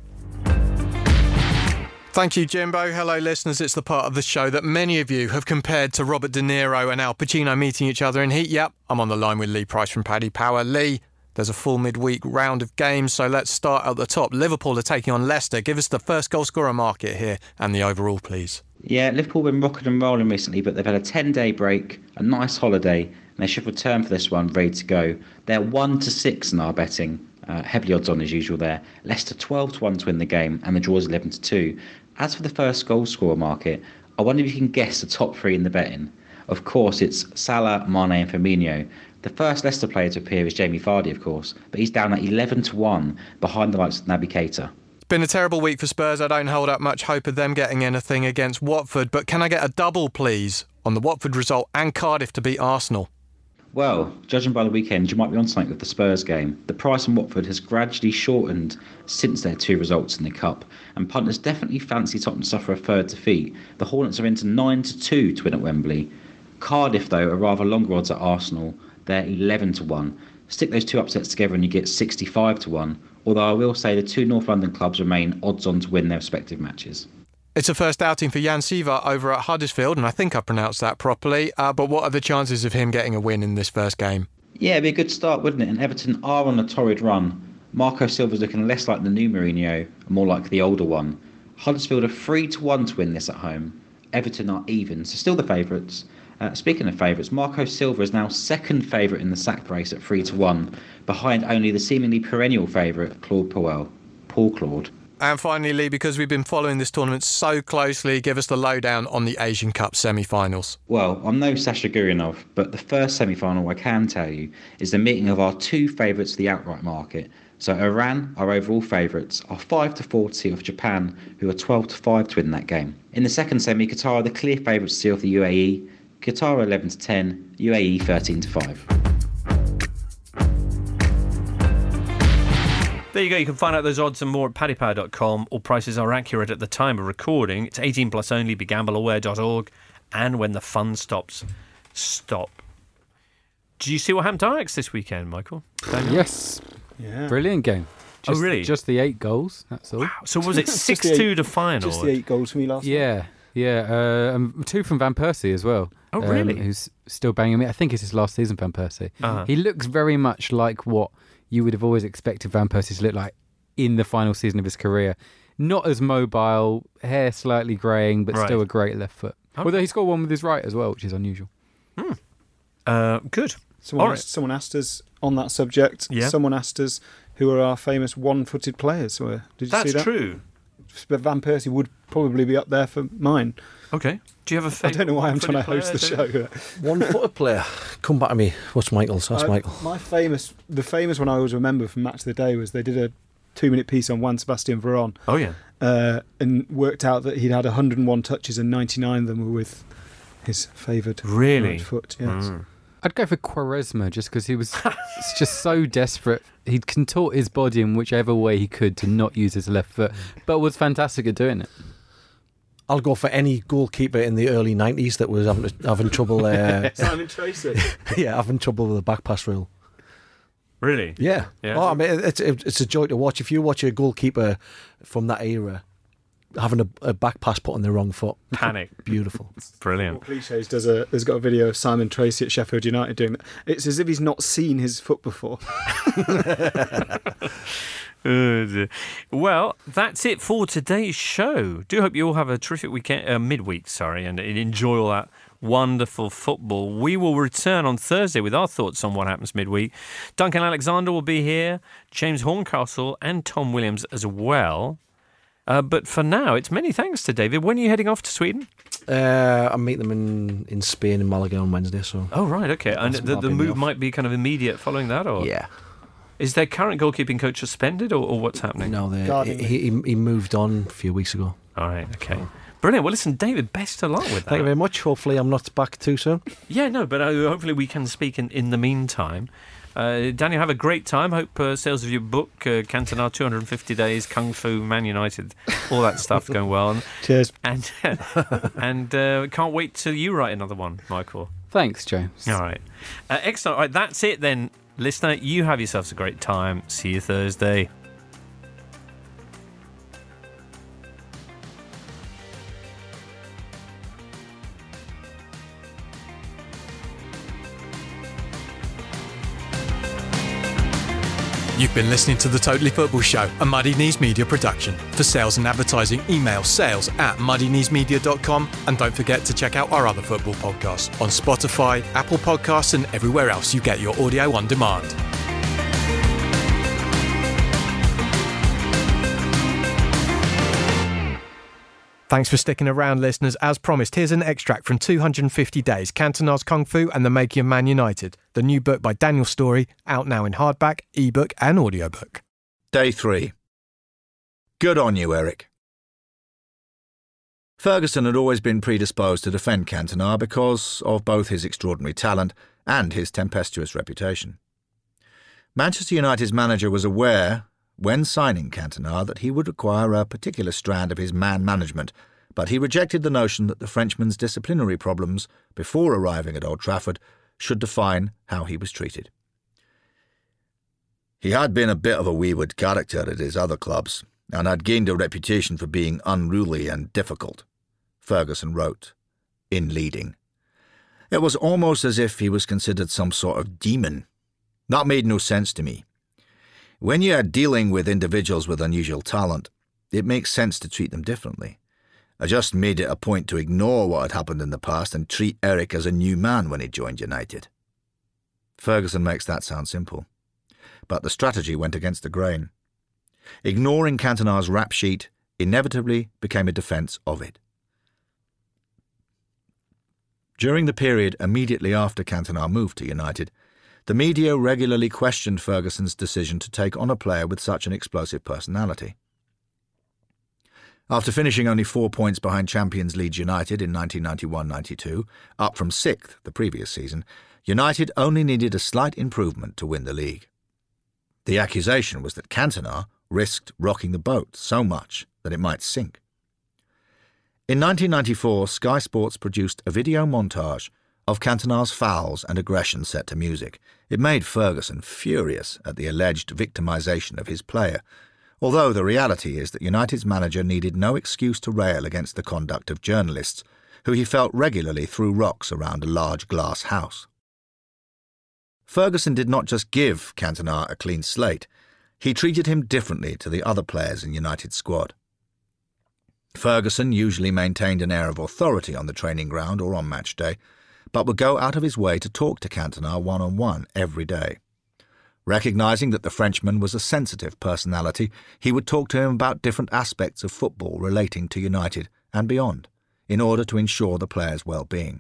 Thank you, Jimbo. Hello, listeners. It's the part of the show that many of you have compared to Robert De Niro and Al Pacino meeting each other in Heat. Yep, I'm on the line with Lee Price from Paddy Power. Lee, there's a full midweek round of games, so let's start at the top. Liverpool are taking on Leicester. Give us the first goal scorer market here and the overall, please. Yeah, Liverpool have been rocking and rolling recently, but they've had a 10-day break, a nice holiday, and they should return for this one ready to go. They're 1-6 in our betting, heavily odds on as usual there. Leicester 12-1 to win the game, and the draw is 11-2. As for the first goal scorer market, I wonder if you can guess the top 3 in the betting. Of course, it's Salah, Mane and Firmino. The first Leicester player to appear is Jamie Vardy, of course, but he's down at 11-1 behind the likes of Naby Keita. Been a terrible week for Spurs. I don't hold up much hope of them getting anything against Watford, but can I get a double, please, on the Watford result and Cardiff to beat Arsenal? Well, judging by the weekend, you might be on something with the Spurs game. The price on Watford has gradually shortened since their 2 results in the Cup, and punters definitely fancy Tottenham to suffer a third defeat. The Hornets are into 9-2 to win at Wembley. Cardiff, though, are rather longer odds at Arsenal. They're 11-1. Stick those two upsets together and you get 65-1. Although I will say the two North London clubs remain odds-on to win their respective matches. It's a first outing for Jan Siva over at Huddersfield, and I think I pronounced that properly. But what are the chances of him getting a win in this first game? Yeah, it'd be a good start, wouldn't it? And Everton are on a torrid run. Marco Silva's looking less like the new Mourinho, and more like the older one. Huddersfield are 3-1 to win this at home. Everton are even, so still the favourites. Speaking of favourites, Marco Silva is now second favourite in the sack race at 3-1, behind only the seemingly perennial favourite, Claude Puel. Paul Claude. And finally, Lee, because we've been following this tournament so closely, give us the lowdown on the Asian Cup semi-finals. Well, I'm no Sasha Gurinov, but the first semi-final I can tell you is the meeting of our two favourites to the outright market. So Iran, our overall favourites, are 5-4 to see off Japan, who are 12-5 to win that game. In the second semi, Qatar are the clear favourites to see off the UAE. Qatar are 11-10, UAE 13-5. There you go. You can find out those odds and more at paddypower.com. All prices are accurate at the time of recording. It's 18 plus only. BeGambleAware.org. And when the fun stops, stop. Did you see what happened to Ajax this weekend, Michael? Yes. Yeah. Brilliant game. Just, really? Just the 8 goals, that's all. Wow. So was it 6-2 to final? Just the 8 goals for me last night. Yeah. 2 from Van Persie as well. Oh, really? Who's still banging me. I think it's his last season, Van Persie. Uh-huh. He looks very much like what you would have always expected Van Persie to look like in the final season of his career. Not as mobile, hair slightly greying, but still a great left foot. Okay. Although he scored one with his right as well, which is unusual. Good. Someone asked us on that subject. Yeah. Someone asked us who are our famous one-footed players. Did you see that? That's true. But Van Persie would probably be up there for mine. Okay. Do you have a I favourite? don't know why I'm trying to host the show. One-footed player. Come back to me. What's Michael's? Ask Michael. The famous one I always remember from Match of the Day was they did a 2-minute piece on Juan Sebastian Veron. Oh, yeah. And worked out that he'd had 101 touches and 99 of them were with his favoured right foot. Yes. I'd go for Quaresma just because he was just so desperate. He'd contort his body in whichever way he could to not use his left foot, but was fantastic at doing it. I'll go for any goalkeeper in the early 90s that was having trouble. Simon Tracy. Yeah, having trouble with the back pass rule. Really? Yeah. Yeah. Oh, I mean, it's a joy to watch. If you watch a goalkeeper from that era having a back pass put on the wrong foot, Panic. beautiful. Brilliant. Cliches has got a video of Simon Tracy at Sheffield United doing that. It's as if he's not seen his foot before. Well, that's it for today's show. Do hope you all have a terrific weekend, midweek, and enjoy all that wonderful football. We will return on Thursday with our thoughts on what happens midweek. Duncan Alexander will be here, James Horncastle and Tom Williams as well. But for now, it's many thanks to David. When are you heading off to Sweden? I meet them in Spain, in Malaga on Wednesday. So. Oh, right, okay. And the move might be kind of immediate following that, or? Yeah. Is their current goalkeeping coach suspended, or what's happening? No, he moved on a few weeks ago. All right, okay. Brilliant. Well, listen, David, best of luck with that. Thank you very much. Hopefully I'm not back too soon. Yeah, no, but hopefully we can speak in the meantime. Daniel, have a great time. Hope sales of your book, Cantona 250 Days, Kung Fu, Man United, all that stuff going well. Cheers. And can't wait till you write another one, Michael. Thanks, James. All right. Excellent. All right, that's it then. Listener, you have yourselves a great time. See you Thursday. You've been listening to The Totally Football Show, a Muddy Knees Media production. For sales and advertising, email sales@muddykneesmedia.com, and don't forget to check out our other football podcasts on Spotify, Apple Podcasts and everywhere else you get your audio on demand. Thanks for sticking around, listeners. As promised, here's an extract from 250 Days, Cantona's Kung Fu and the Making of Man United, the new book by Daniel Storey, out now in hardback, ebook and audiobook. Day 3. Good on you, Eric. Ferguson had always been predisposed to defend Cantona because of both his extraordinary talent and his tempestuous reputation. Manchester United's manager was aware, when signing Cantona, that he would require a particular strand of his man management, but he rejected the notion that the Frenchman's disciplinary problems before arriving at Old Trafford should define how he was treated. He had been a bit of a wayward character at his other clubs, and had gained a reputation for being unruly and difficult, Ferguson wrote, in leading. It was almost as if he was considered some sort of demon. That made no sense to me. When you are dealing with individuals with unusual talent, it makes sense to treat them differently. I just made it a point to ignore what had happened in the past and treat Eric as a new man when he joined United. Ferguson makes that sound simple. But the strategy went against the grain. Ignoring Cantona's rap sheet inevitably became a defence of it. During the period immediately after Cantona moved to United, the media regularly questioned Ferguson's decision to take on a player with such an explosive personality. After finishing only 4 points behind champions Leeds United in 1991-92, up from 6th the previous season, United only needed a slight improvement to win the league. The accusation was that Cantona risked rocking the boat so much that it might sink. In 1994, Sky Sports produced a video montage of Cantona's fouls and aggression set to music. It made Ferguson furious at the alleged victimisation of his player, although the reality is that United's manager needed no excuse to rail against the conduct of journalists, who he felt regularly threw rocks around a large glass house. Ferguson did not just give Cantona a clean slate, he treated him differently to the other players in United's squad. Ferguson usually maintained an air of authority on the training ground or on match day, but would go out of his way to talk to Cantona one-on-one every day. Recognising that the Frenchman was a sensitive personality, he would talk to him about different aspects of football relating to United and beyond, in order to ensure the player's well-being.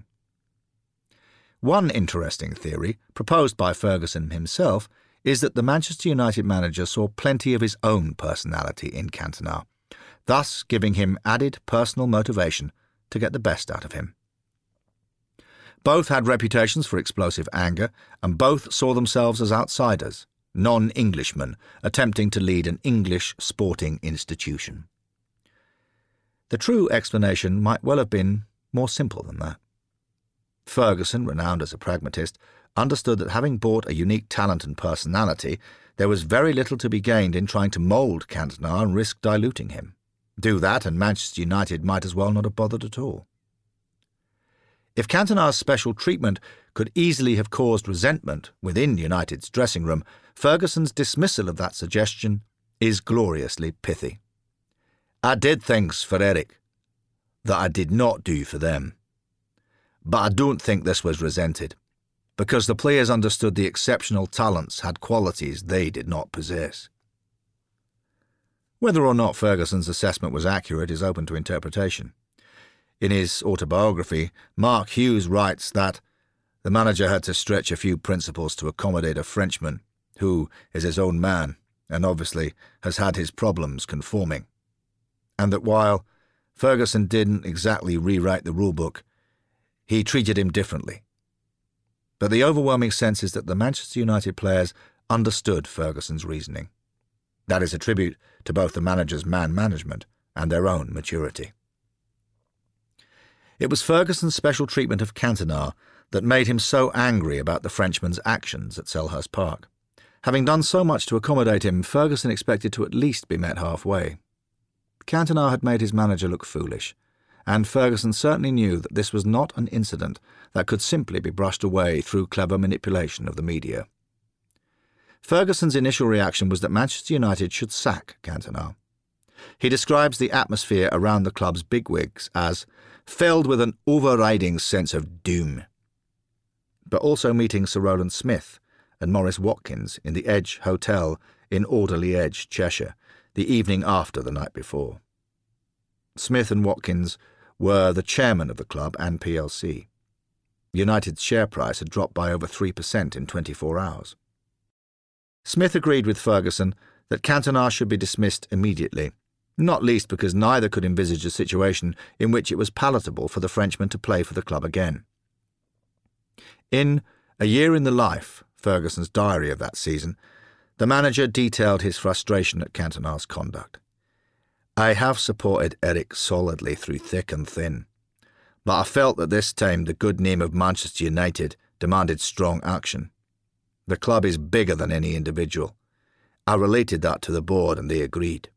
One interesting theory, proposed by Ferguson himself, is that the Manchester United manager saw plenty of his own personality in Cantona, thus giving him added personal motivation to get the best out of him. Both had reputations for explosive anger, and both saw themselves as outsiders, non-Englishmen, attempting to lead an English sporting institution. The true explanation might well have been more simple than that. Ferguson, renowned as a pragmatist, understood that having bought a unique talent and personality, there was very little to be gained in trying to mould Cantona and risk diluting him. Do that and Manchester United might as well not have bothered at all. If Cantona's special treatment could easily have caused resentment within United's dressing room, Ferguson's dismissal of that suggestion is gloriously pithy. I did things for Eric that I did not do for them. But I don't think this was resented, because the players understood the exceptional talents had qualities they did not possess. Whether or not Ferguson's assessment was accurate is open to interpretation. In his autobiography, Mark Hughes writes that the manager had to stretch a few principles to accommodate a Frenchman who is his own man and obviously has had his problems conforming, and that while Ferguson didn't exactly rewrite the rulebook, he treated him differently. But the overwhelming sense is that the Manchester United players understood Ferguson's reasoning. That is a tribute to both the manager's man management and their own maturity. It was Ferguson's special treatment of Cantona that made him so angry about the Frenchman's actions at Selhurst Park. Having done so much to accommodate him, Ferguson expected to at least be met halfway. Cantona had made his manager look foolish, and Ferguson certainly knew that this was not an incident that could simply be brushed away through clever manipulation of the media. Ferguson's initial reaction was that Manchester United should sack Cantona. He describes the atmosphere around the club's bigwigs as filled with an overriding sense of doom. But also meeting Sir Rowland Smith and Maurice Watkins in the Edge Hotel in Alderley Edge, Cheshire, the evening after the night before. Smith and Watkins were the chairman of the club and PLC. United's share price had dropped by over 3% in 24 hours. Smith agreed with Ferguson that Cantona should be dismissed immediately, not least because neither could envisage a situation in which it was palatable for the Frenchman to play for the club again. In A Year in the Life, Ferguson's diary of that season, the manager detailed his frustration at Cantona's conduct. I have supported Eric solidly through thick and thin, but I felt that this time the good name of Manchester United demanded strong action. The club is bigger than any individual. I related that to the board and they agreed.